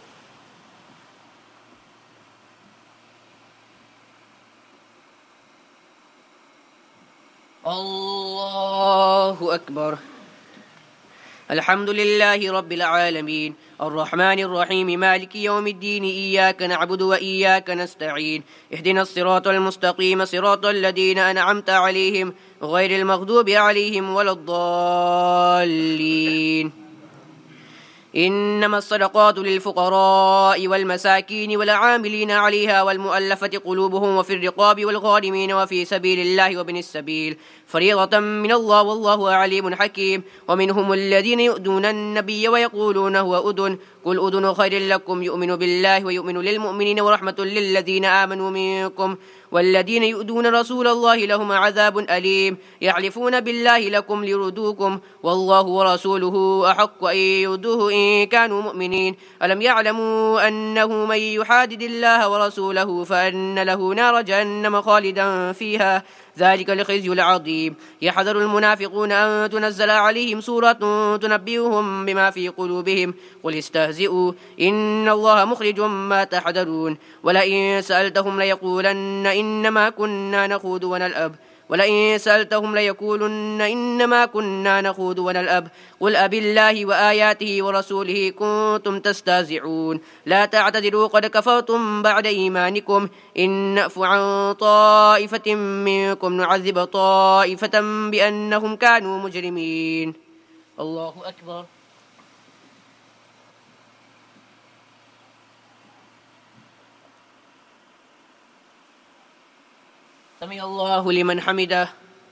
الله أكبر. الحمد لله رب العالمين الرحمن الرحيم مالك يوم الدين إياك نعبد وإياك نستعين اهدنا الصراط المستقيم صراط الذين أنعمت عليهم غير المغضوب عليهم ولا الضالين. إنما الصدقات للفقراء والمساكين والعاملين عليها والمؤلفة قلوبهم وفي الرقاب والغارمين وفي سبيل الله وابن السبيل فريضة من الله والله عليم حكيم. ومنهم الذين يؤذون النبي ويقولون هو أذن قل أذن خير لكم يؤمن بالله ويؤمن للمؤمنين ورحمة للذين آمنوا منكم والذين يؤذون رسول الله لهم عذاب أليم. يحلفون بالله لكم ليردوكم والله ورسوله أحق أن يردوه إن كانوا مؤمنين. ألم يعلموا أنه من يحادد الله ورسوله فأن له نار جهنم خالدا فيها ذلك الخزي العظيم. يحذر المنافقون أن تنزل عليهم سورة تنبئهم بما في قلوبهم قل استهزئوا إن الله مخرج ما تحذرون ولئن سألتهم ليقولن إنما كنا نخوض ونلعب ولئن سألتهم ليقولن إنما كنا نخوض ونلعب قل أبالله وآياته ورسوله كنتم تستهزئون لا تعتذروا قد كفرتم بعد إيمانكم إن نعف عن طائفة منكم نعذب طائفة بأنهم كانوا مجرمين. الله أكبر. سمع الله لمن حمده.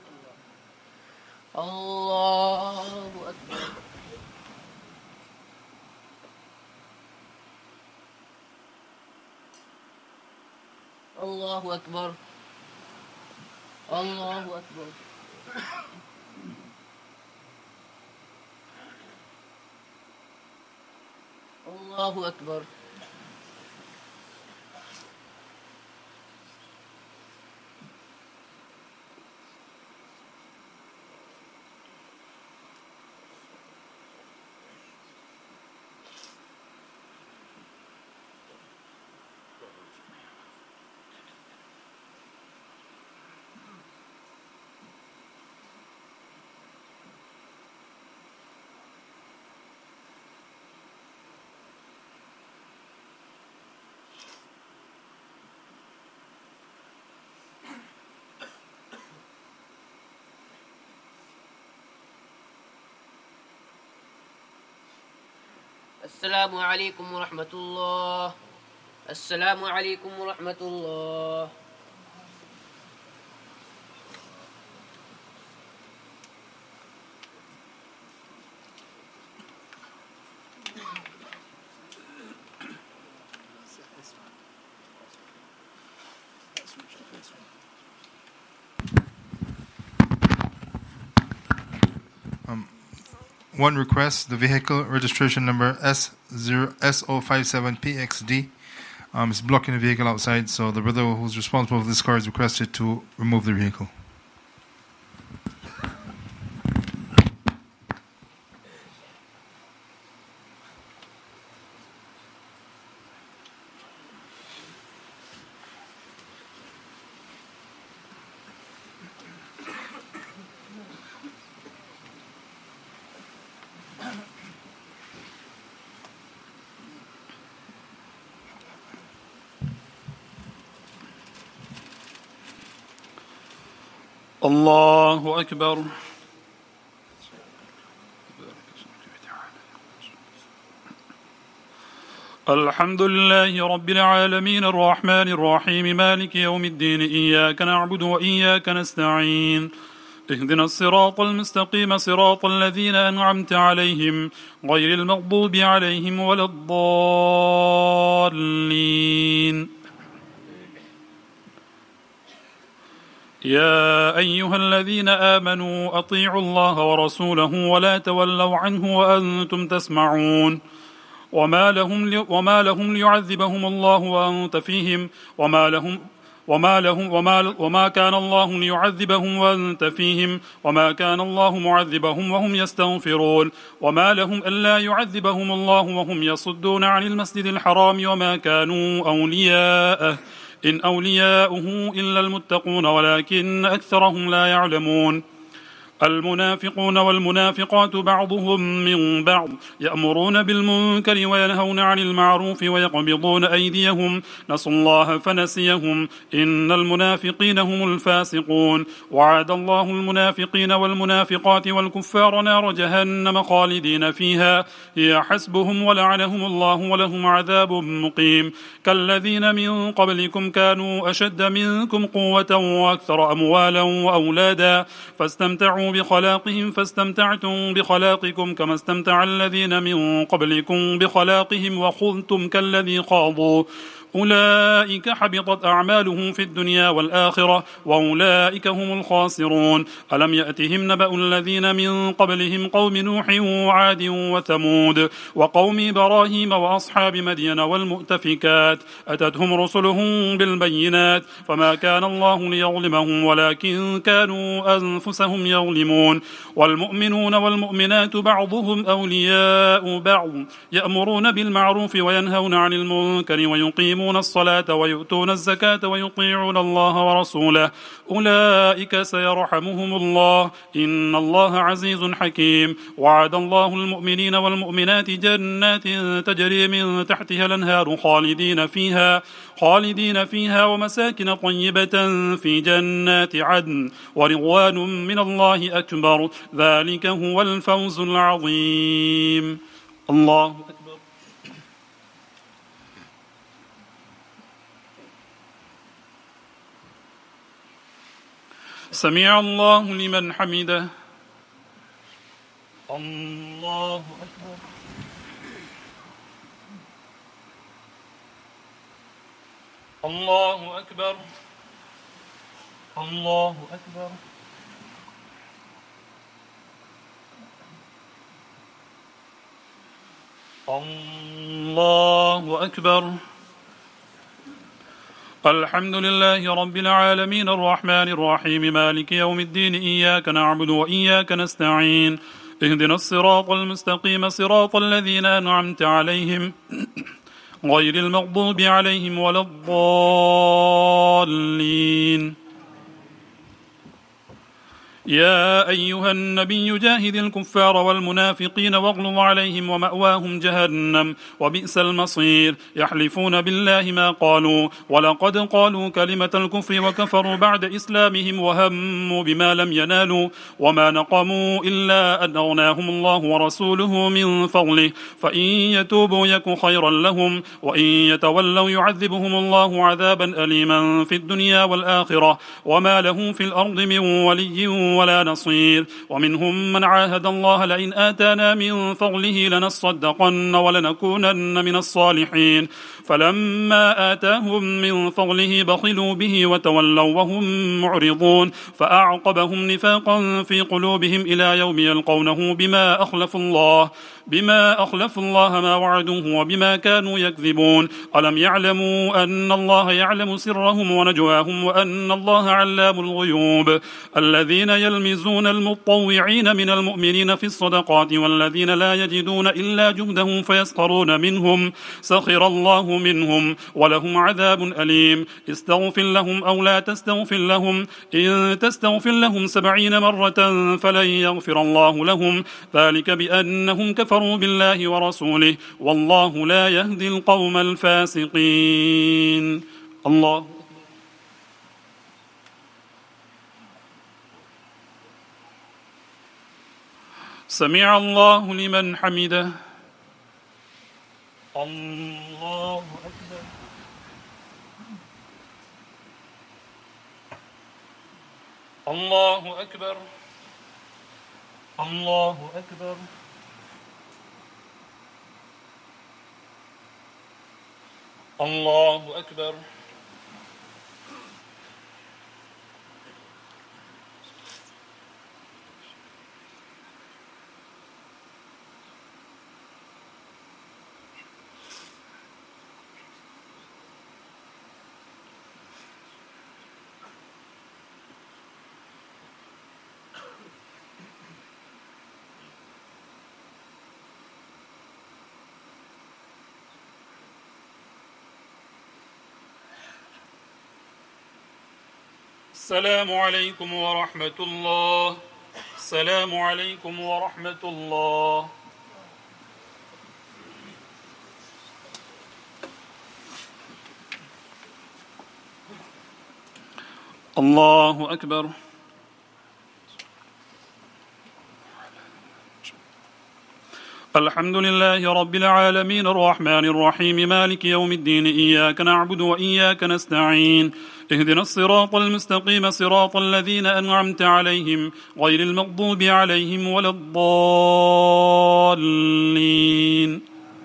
الله أكبر. الله أكبر. الله أكبر. الله أكبر. السلام عليكم ورحمة الله. السلام عليكم ورحمة الله. One request, the vehicle registration number SO57PXD is blocking the vehicle outside, so the brother who's responsible for this car is requested to remove the vehicle. الله أكبر. الحمد لله رب العالمين الرحمن الرحيم مالك يوم الدين إياك نعبد وإياك نستعين اهدنا الصراط المستقيم صراط الذين أنعمت عليهم غير المغضوب عليهم ولا الضالين. يا أيها الذين آمنوا أطيعوا الله ورسوله ولا تولوا عنه وأنتم تسمعون وما لهم ليعذبهم الله وأنت فيهم وما كان الله ليعذبهم وأنت فيهم وما كان الله معذبهم وهم يستغفرون وما لهم ألا يعذبهم الله وهم يصدون عن المسجد الحرام وما كانوا أولياءه إن أولياؤه إلا المتقون ولكن أكثرهم لا يعلمون. المنافقون والمنافقات بعضهم من بعض يأمرون بالمنكر وينهون عن المعروف ويقبضون أيديهم نسوا الله فنسيهم إن المنافقين هم الفاسقون. وعد الله المنافقين والمنافقات والكفار نار جهنم خالدين فيها هي حسبهم ولعنهم الله ولهم عذاب مقيم. كالذين من قبلكم كانوا أشد منكم قوة وأكثر أموالا وأولادا فاستمتعوا بخلاقهم فاستمتعتم بخلاقكم كما استمتع الذين من قبلكم بخلاقهم وخذتم كالذي خاضوا أولئك حبطت أعمالهم في الدنيا والآخرة وأولئك هم الخاسرون. ألم يأتهم نبأ الذين من قبلهم قوم نوح وعاد وثمود وقوم إبراهيم وأصحاب مدين والمؤتفكات أتتهم رسلهم بالبينات فما كان الله ليظلمهم ولكن كانوا أنفسهم يظلمون. والمؤمنون والمؤمنات بعضهم أولياء بعض يأمرون بالمعروف وينهون عن المنكر ويقيمون الصلاة ويؤتون الزكاة ويطيعون الله ورسوله أولئك سيرحمهم الله إن الله عزيز حكيم. وعد الله المؤمنين والمؤمنات جنات تجري من تحتها الأنهار خالدين فيها ومساكن طيبة في جنات عدن ورضوان من الله أكبر ذلك هو الفوز العظيم. الله أكبر. سمع الله لمن حمده. الله أكبر. الله أكبر. الله أكبر. الله أكبر. الحمد لله رب العالمين الرحمن الرحيم مالك يوم الدين إياك نعبد وإياك نستعين اهدنا الصراط المستقيم صراط الذين أنعمت عليهم غير المغضوب عليهم ولا الضالين. يا أيها النبي جاهد الكفار والمنافقين واغلظ عليهم ومأواهم جهنم وبئس المصير. يحلفون بالله ما قالوا ولقد قالوا كلمة الكفر وكفروا بعد إسلامهم وهموا بما لم ينالوا وما نقموا إلا أن أغناهم الله ورسوله من فضله فإن يتوبوا يك خيرا لهم وإن يتولوا يعذبهم الله عذابا أليما في الدنيا والآخرة وما له في الأرض من ولي ولا نصير. ومنهم من عاهد الله لئن آتانا من فضله لنصدقن ولنكونن من الصالحين فلما آتاهم من فضله بخلوا به وتولوا وهم معرضون فأعقبهم نفاقا في قلوبهم إلى يوم يلقونه بما أخلفوا الله ما وعدوه وبما كانوا يكذبون. ألم يعلموا أن الله يعلم سرهم ونجواهم وأن الله علام الغيوب. الذين يلمزون المطوعين من المؤمنين في الصدقات والذين لا يجدون إلا جهدهم فيسخرون منهم سخر الله منهم ولهم عذاب أليم. استغفر لهم أو لا تستغفر لهم إن تستغفر لهم 70 مرة فلن يغفر الله لهم ذلك بأنهم كفروا بالله ورسوله والله لا يهدي القوم الفاسقين. الله سمع الله لمن حمده. الله أكبر. الله أكبر. الله أكبر. الله أكبر. السلام عليكم ورحمة الله. السلام عليكم ورحمة الله. الله أكبر. الحمد لله رب العالمين الرحمن الرحيم مالك يوم الدين إياك نعبد وإياك نستعين اهدنا الصراط المستقيم صراط الذين أنعمت عليهم غير المغضوب عليهم ولا الضالين.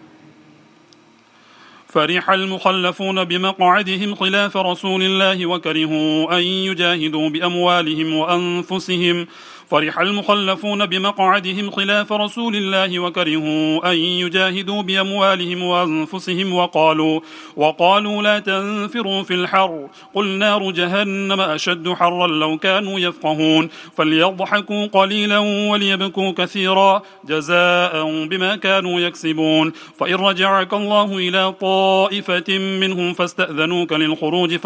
فرح المخلفون بمقعدهم خلاف رسول الله وكرهوا أن يجاهدوا بأموالهم وأنفسهم فرح المخلفون بمقعدهم خلاف رسول الله وكرهوا أن يجاهدوا بأموالهم وأنفسهم وقالوا لا تنفروا في الحر قل نار جهنم أشد حرا لو كانوا يفقهون فليضحكوا قليلا وليبكوا كثيرا جزاء بما كانوا يكسبون فإن رجعك الله إلى طائفة منهم فاستأذنوك للخروج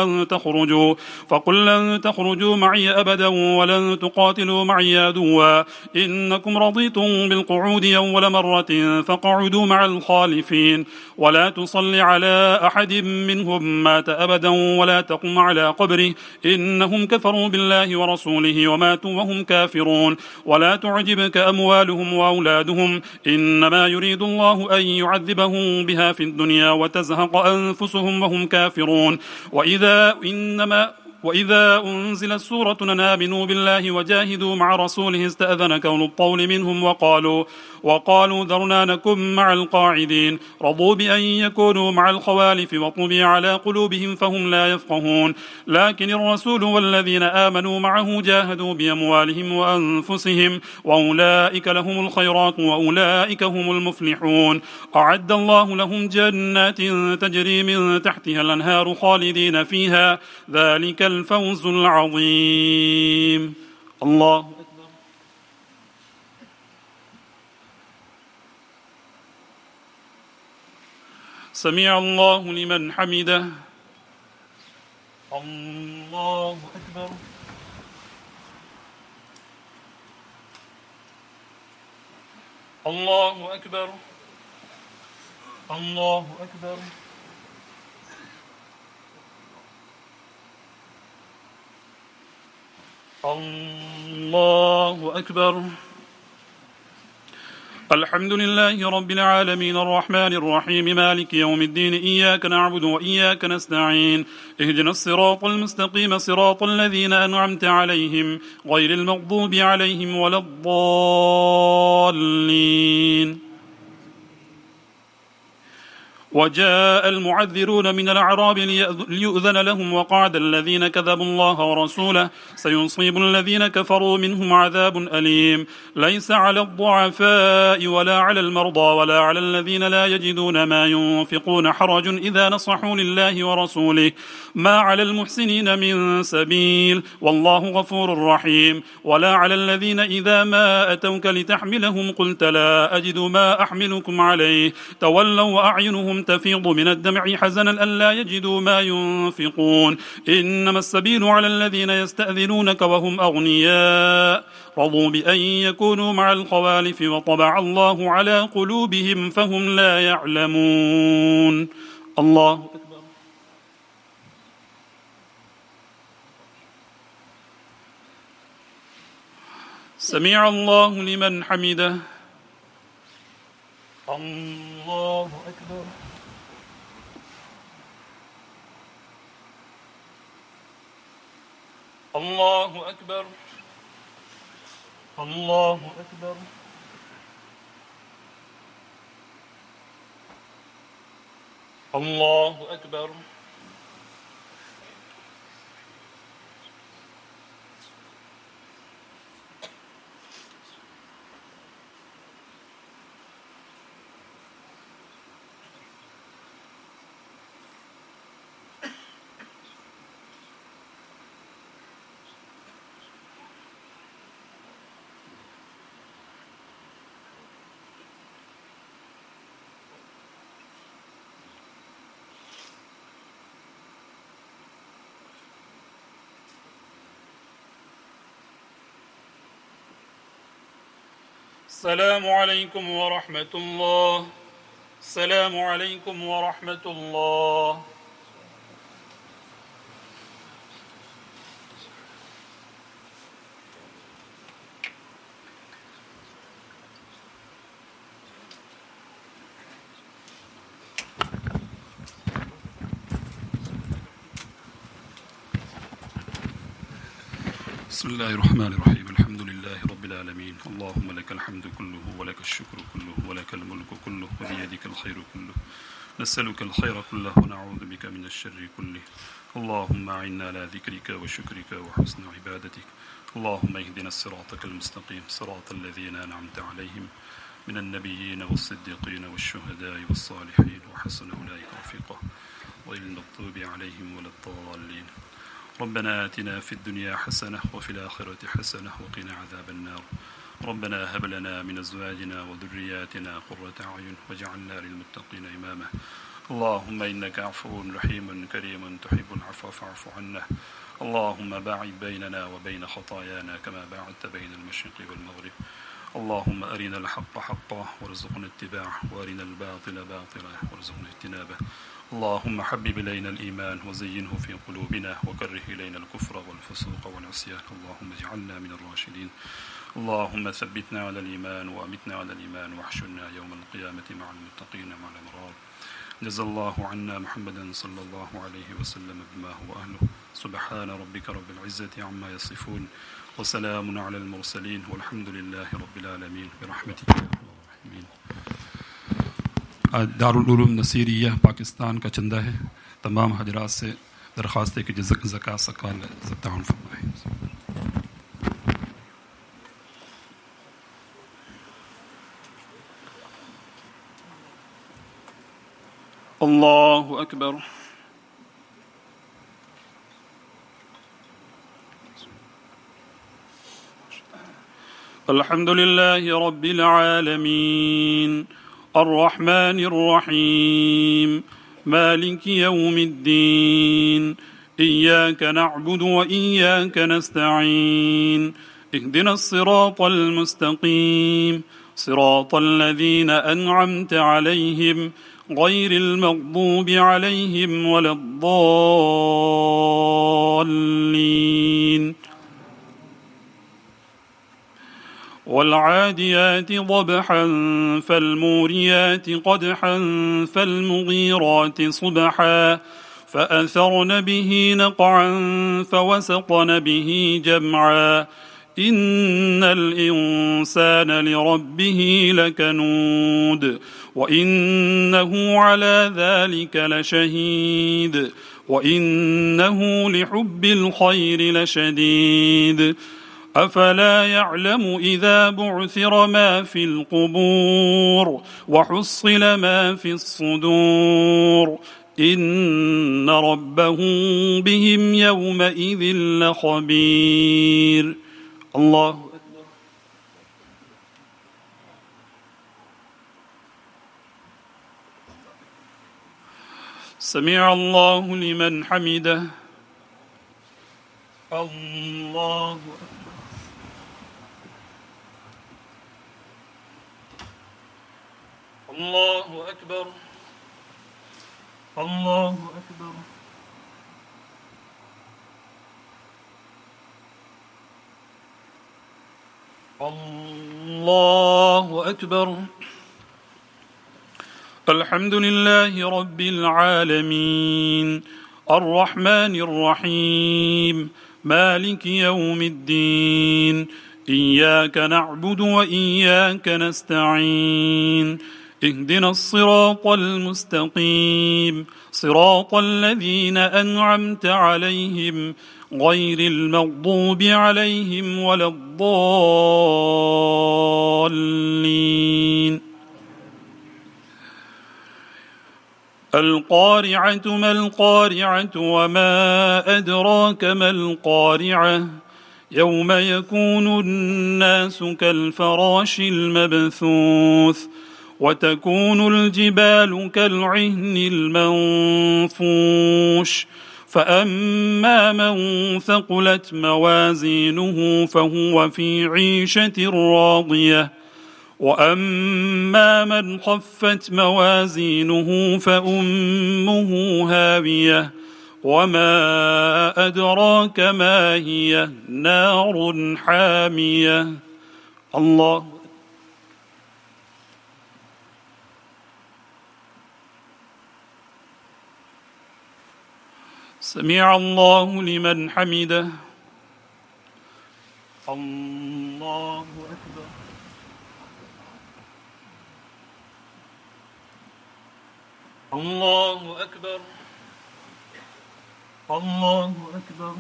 فقل لن تخرجوا معي أبدا ولن تقاتلوا معي عدوا إنكم رضيتم بالقعود أول مرة فقعدوا مع الخالفين ولا تصل على أحد منهم مات أبدا ولا تقم على قبره إنهم كفروا بالله ورسوله وماتوا وهم كافرون ولا تعجبك أموالهم وأولادهم إنما يريد الله أن يعذبهم بها في الدنيا وتزهق أنفسهم وهم كافرون وإذا أنزلت سورة أن آمنوا بالله وجاهدوا مع رسوله استأذنك أولو الطول منهم وقالوا ذرنا نكن مع القاعدين رضوا بأن يكونوا مع الخوالف وطبع على قلوبهم فهم لا يفقهون لكن الرسول والذين آمنوا معه جاهدوا بأموالهم وأنفسهم وأولئك لهم الخيرات وأولئك هم المفلحون أعد الله لهم جنات تجري من تحتها الأنهار خالدين فيها ذلك الفوز العظيم. الله أكبر. سمع الله لمن حمده. الله أكبر. الله أكبر. الله أكبر. الله أكبر. الحمد لله رب العالمين الرحمن الرحيم مالك يوم الدين إياك نعبد وإياك نستعين اهدنا الصراط المستقيم صراط الذين أنعمت عليهم غير المغضوب عليهم ولا الضالين. وجاء المعذرون من الأعراب ليؤذن لهم وقعد الذين كذبوا الله ورسوله سيصيب الذين كفروا منهم عذاب أليم ليس على الضعفاء ولا على المرضى ولا على الذين لا يجدون ما ينفقون حرج إذا نصحوا لله ورسوله ما على المحسنين من سبيل والله غفور رحيم ولا على الذين إذا ما أتوك لتحملهم قلت لا أجد ما أحملكم عليه تولوا وأعينهم تفيض من الدمع حزنا ألا يجدوا ما ينفقون إنما السبيل على الذين يستأذنونك وهم أغنياء رضوا بأن يكونوا مع الخوالف وطبع الله على قلوبهم فهم لا يعلمون. الله أكبر. سمع الله لمن حمده. الله أكبر. الله أكبر. الله أكبر. الله أكبر. السلام عليكم ورحمة الله. السلام عليكم ورحمة الله. بسم الله الرحمن الرحيم. الحمد لله رب العالمين. اللهم لك الحمد كله ولك الشكر كله ولك الملك كله وبيدك الخير كله. نسألك الخير كله ونعوذ بك من الشر كله. اللهم أعنا على ذكرك وشكرك وحسن عبادتك. اللهم اهدنا الصراط المستقيم صراط الذين أنعمت عليهم من النبيين والصديقين والشهداء والصالحين وحسن أولئك رفيقا غير المغضوب عليهم ولا الضالين. ربنا آتنا في الدنيا حسنة وفي الآخرة حسنة وقنا عذاب النار. ربنا هب لنا من أزواجنا وذرياتنا قرة أعين واجعلنا للمتقين إماما. اللهم إنك عفو رحيم كريم تحب العفو فاعف عنا. اللهم باعد بيننا وبين خطايانا كما باعدت بين المشرق والمغرب. اللهم أرنا الحق حقا وارزقنا اتباعه وأرنا الباطل باطلا وارزقنا اجتنابه. اللهم حبب إلينا الإيمان وزينه في قلوبنا وكره إلينا الكفر والفسوق والعصيان. اللهم اجعلنا من الراشدين. اللهم ثبتنا على الإيمان وأمتنا على الإيمان واحشرنا يوم القيامة مع المتقين مع الأبرار. جزا الله عنا محمدا صلى الله عليه وسلم بما هو أهله. سبحان ربك رب العزة عما يصفون وسلام على المرسلين والحمد لله رب العالمين برحمتك يا أرحم الراحمين. दारुल उलूम नसीरिया पाकिस्तान का चंदा है। तमाम हजरात से दरख्वास्त है कि ज़कात सकाल ताउन फरमाएं। अल्लाहु अकबर। अल्हम्दुलिल्लाहि रब्बिल आलमीन الرحمن الرحيم مالك يوم الدين إياك نعبد وإياك نستعين اهدنا الصراط المستقيم صراط الذين أنعمت عليهم غير المغضوب عليهم ولا الضالين. والعاديات ضبحا فالموريات قدحا فالمغيرات صبحا فأثرن به نقعا فوسطن به جمعا إن الإنسان لربه لكنود وإنه على ذلك لشهيد وإنه لحب الخير لشديد أفلا يعلم إذا بعثر ما في القبور وحصل ما في الصدور إن ربهم بهم يومئذ لخبير. الله أكبر. سمع الله لمن حمده. الله أكبر. الله أكبر. الله أكبر. الله أكبر. الحمد لله رب العالمين الرحمن الرحيم مالك يوم الدين إياك نعبد وإياك نستعين اهدنا الصراط المستقيم صراط الذين أنعمت عليهم غير المغضوب عليهم ولا الضالين. القارعة ما القارعة وما أدراك ما القارعة يوم يكون الناس كالفراش المبثوث وتكون الجبال كالعهن المنفوش فأما من ثقلت موازينه فهو في عيشة راضية وأما من خفت موازينه فأمه هاوية وما أدراك ما هي نار حامية. الله سمع الله لمن حمده. الله أكبر. الله أكبر. الله أكبر.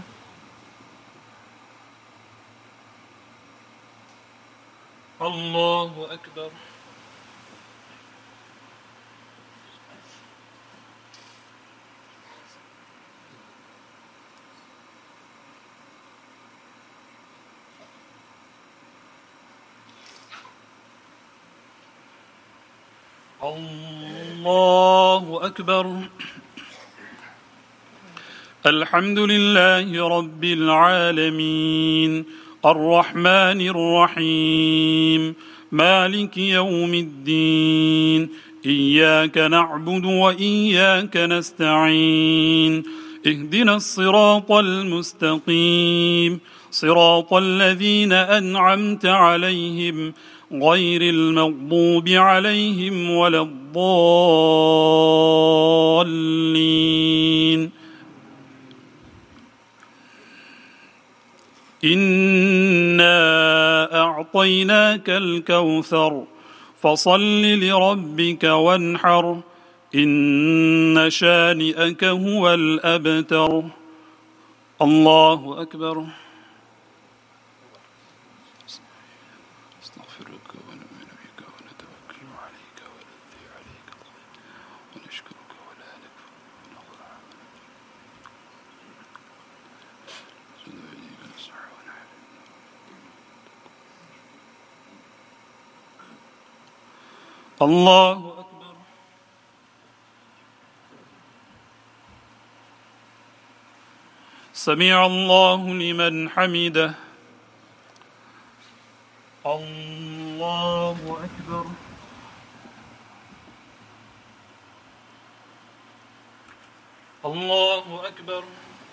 الله أكبر. الله أكبر. الحمد لله رب العالمين الرحمن الرحيم مالك يوم الدين إياك نعبد وإياك نستعين اهدنا الصراط المستقيم صراط الذين أنعمت عليهم غير المغضوب عليهم ولا الضالين. إنا أعطيناك الكوثر فصل لربك وانحر إن شانئك هو الأبتر. الله أكبر. الله أكبر. سمع الله لمن حمده. الله أكبر. الله أكبر.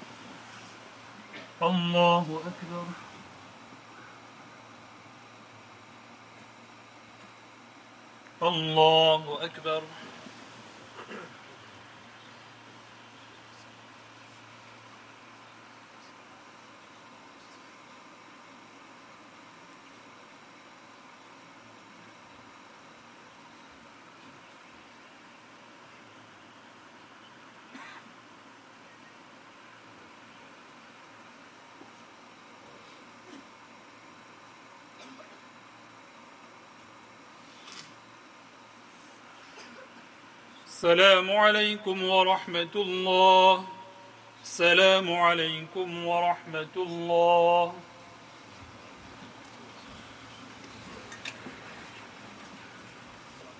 الله أكبر. الله أكبر. السلام عليكم ورحمة الله. السلام عليكم ورحمة الله.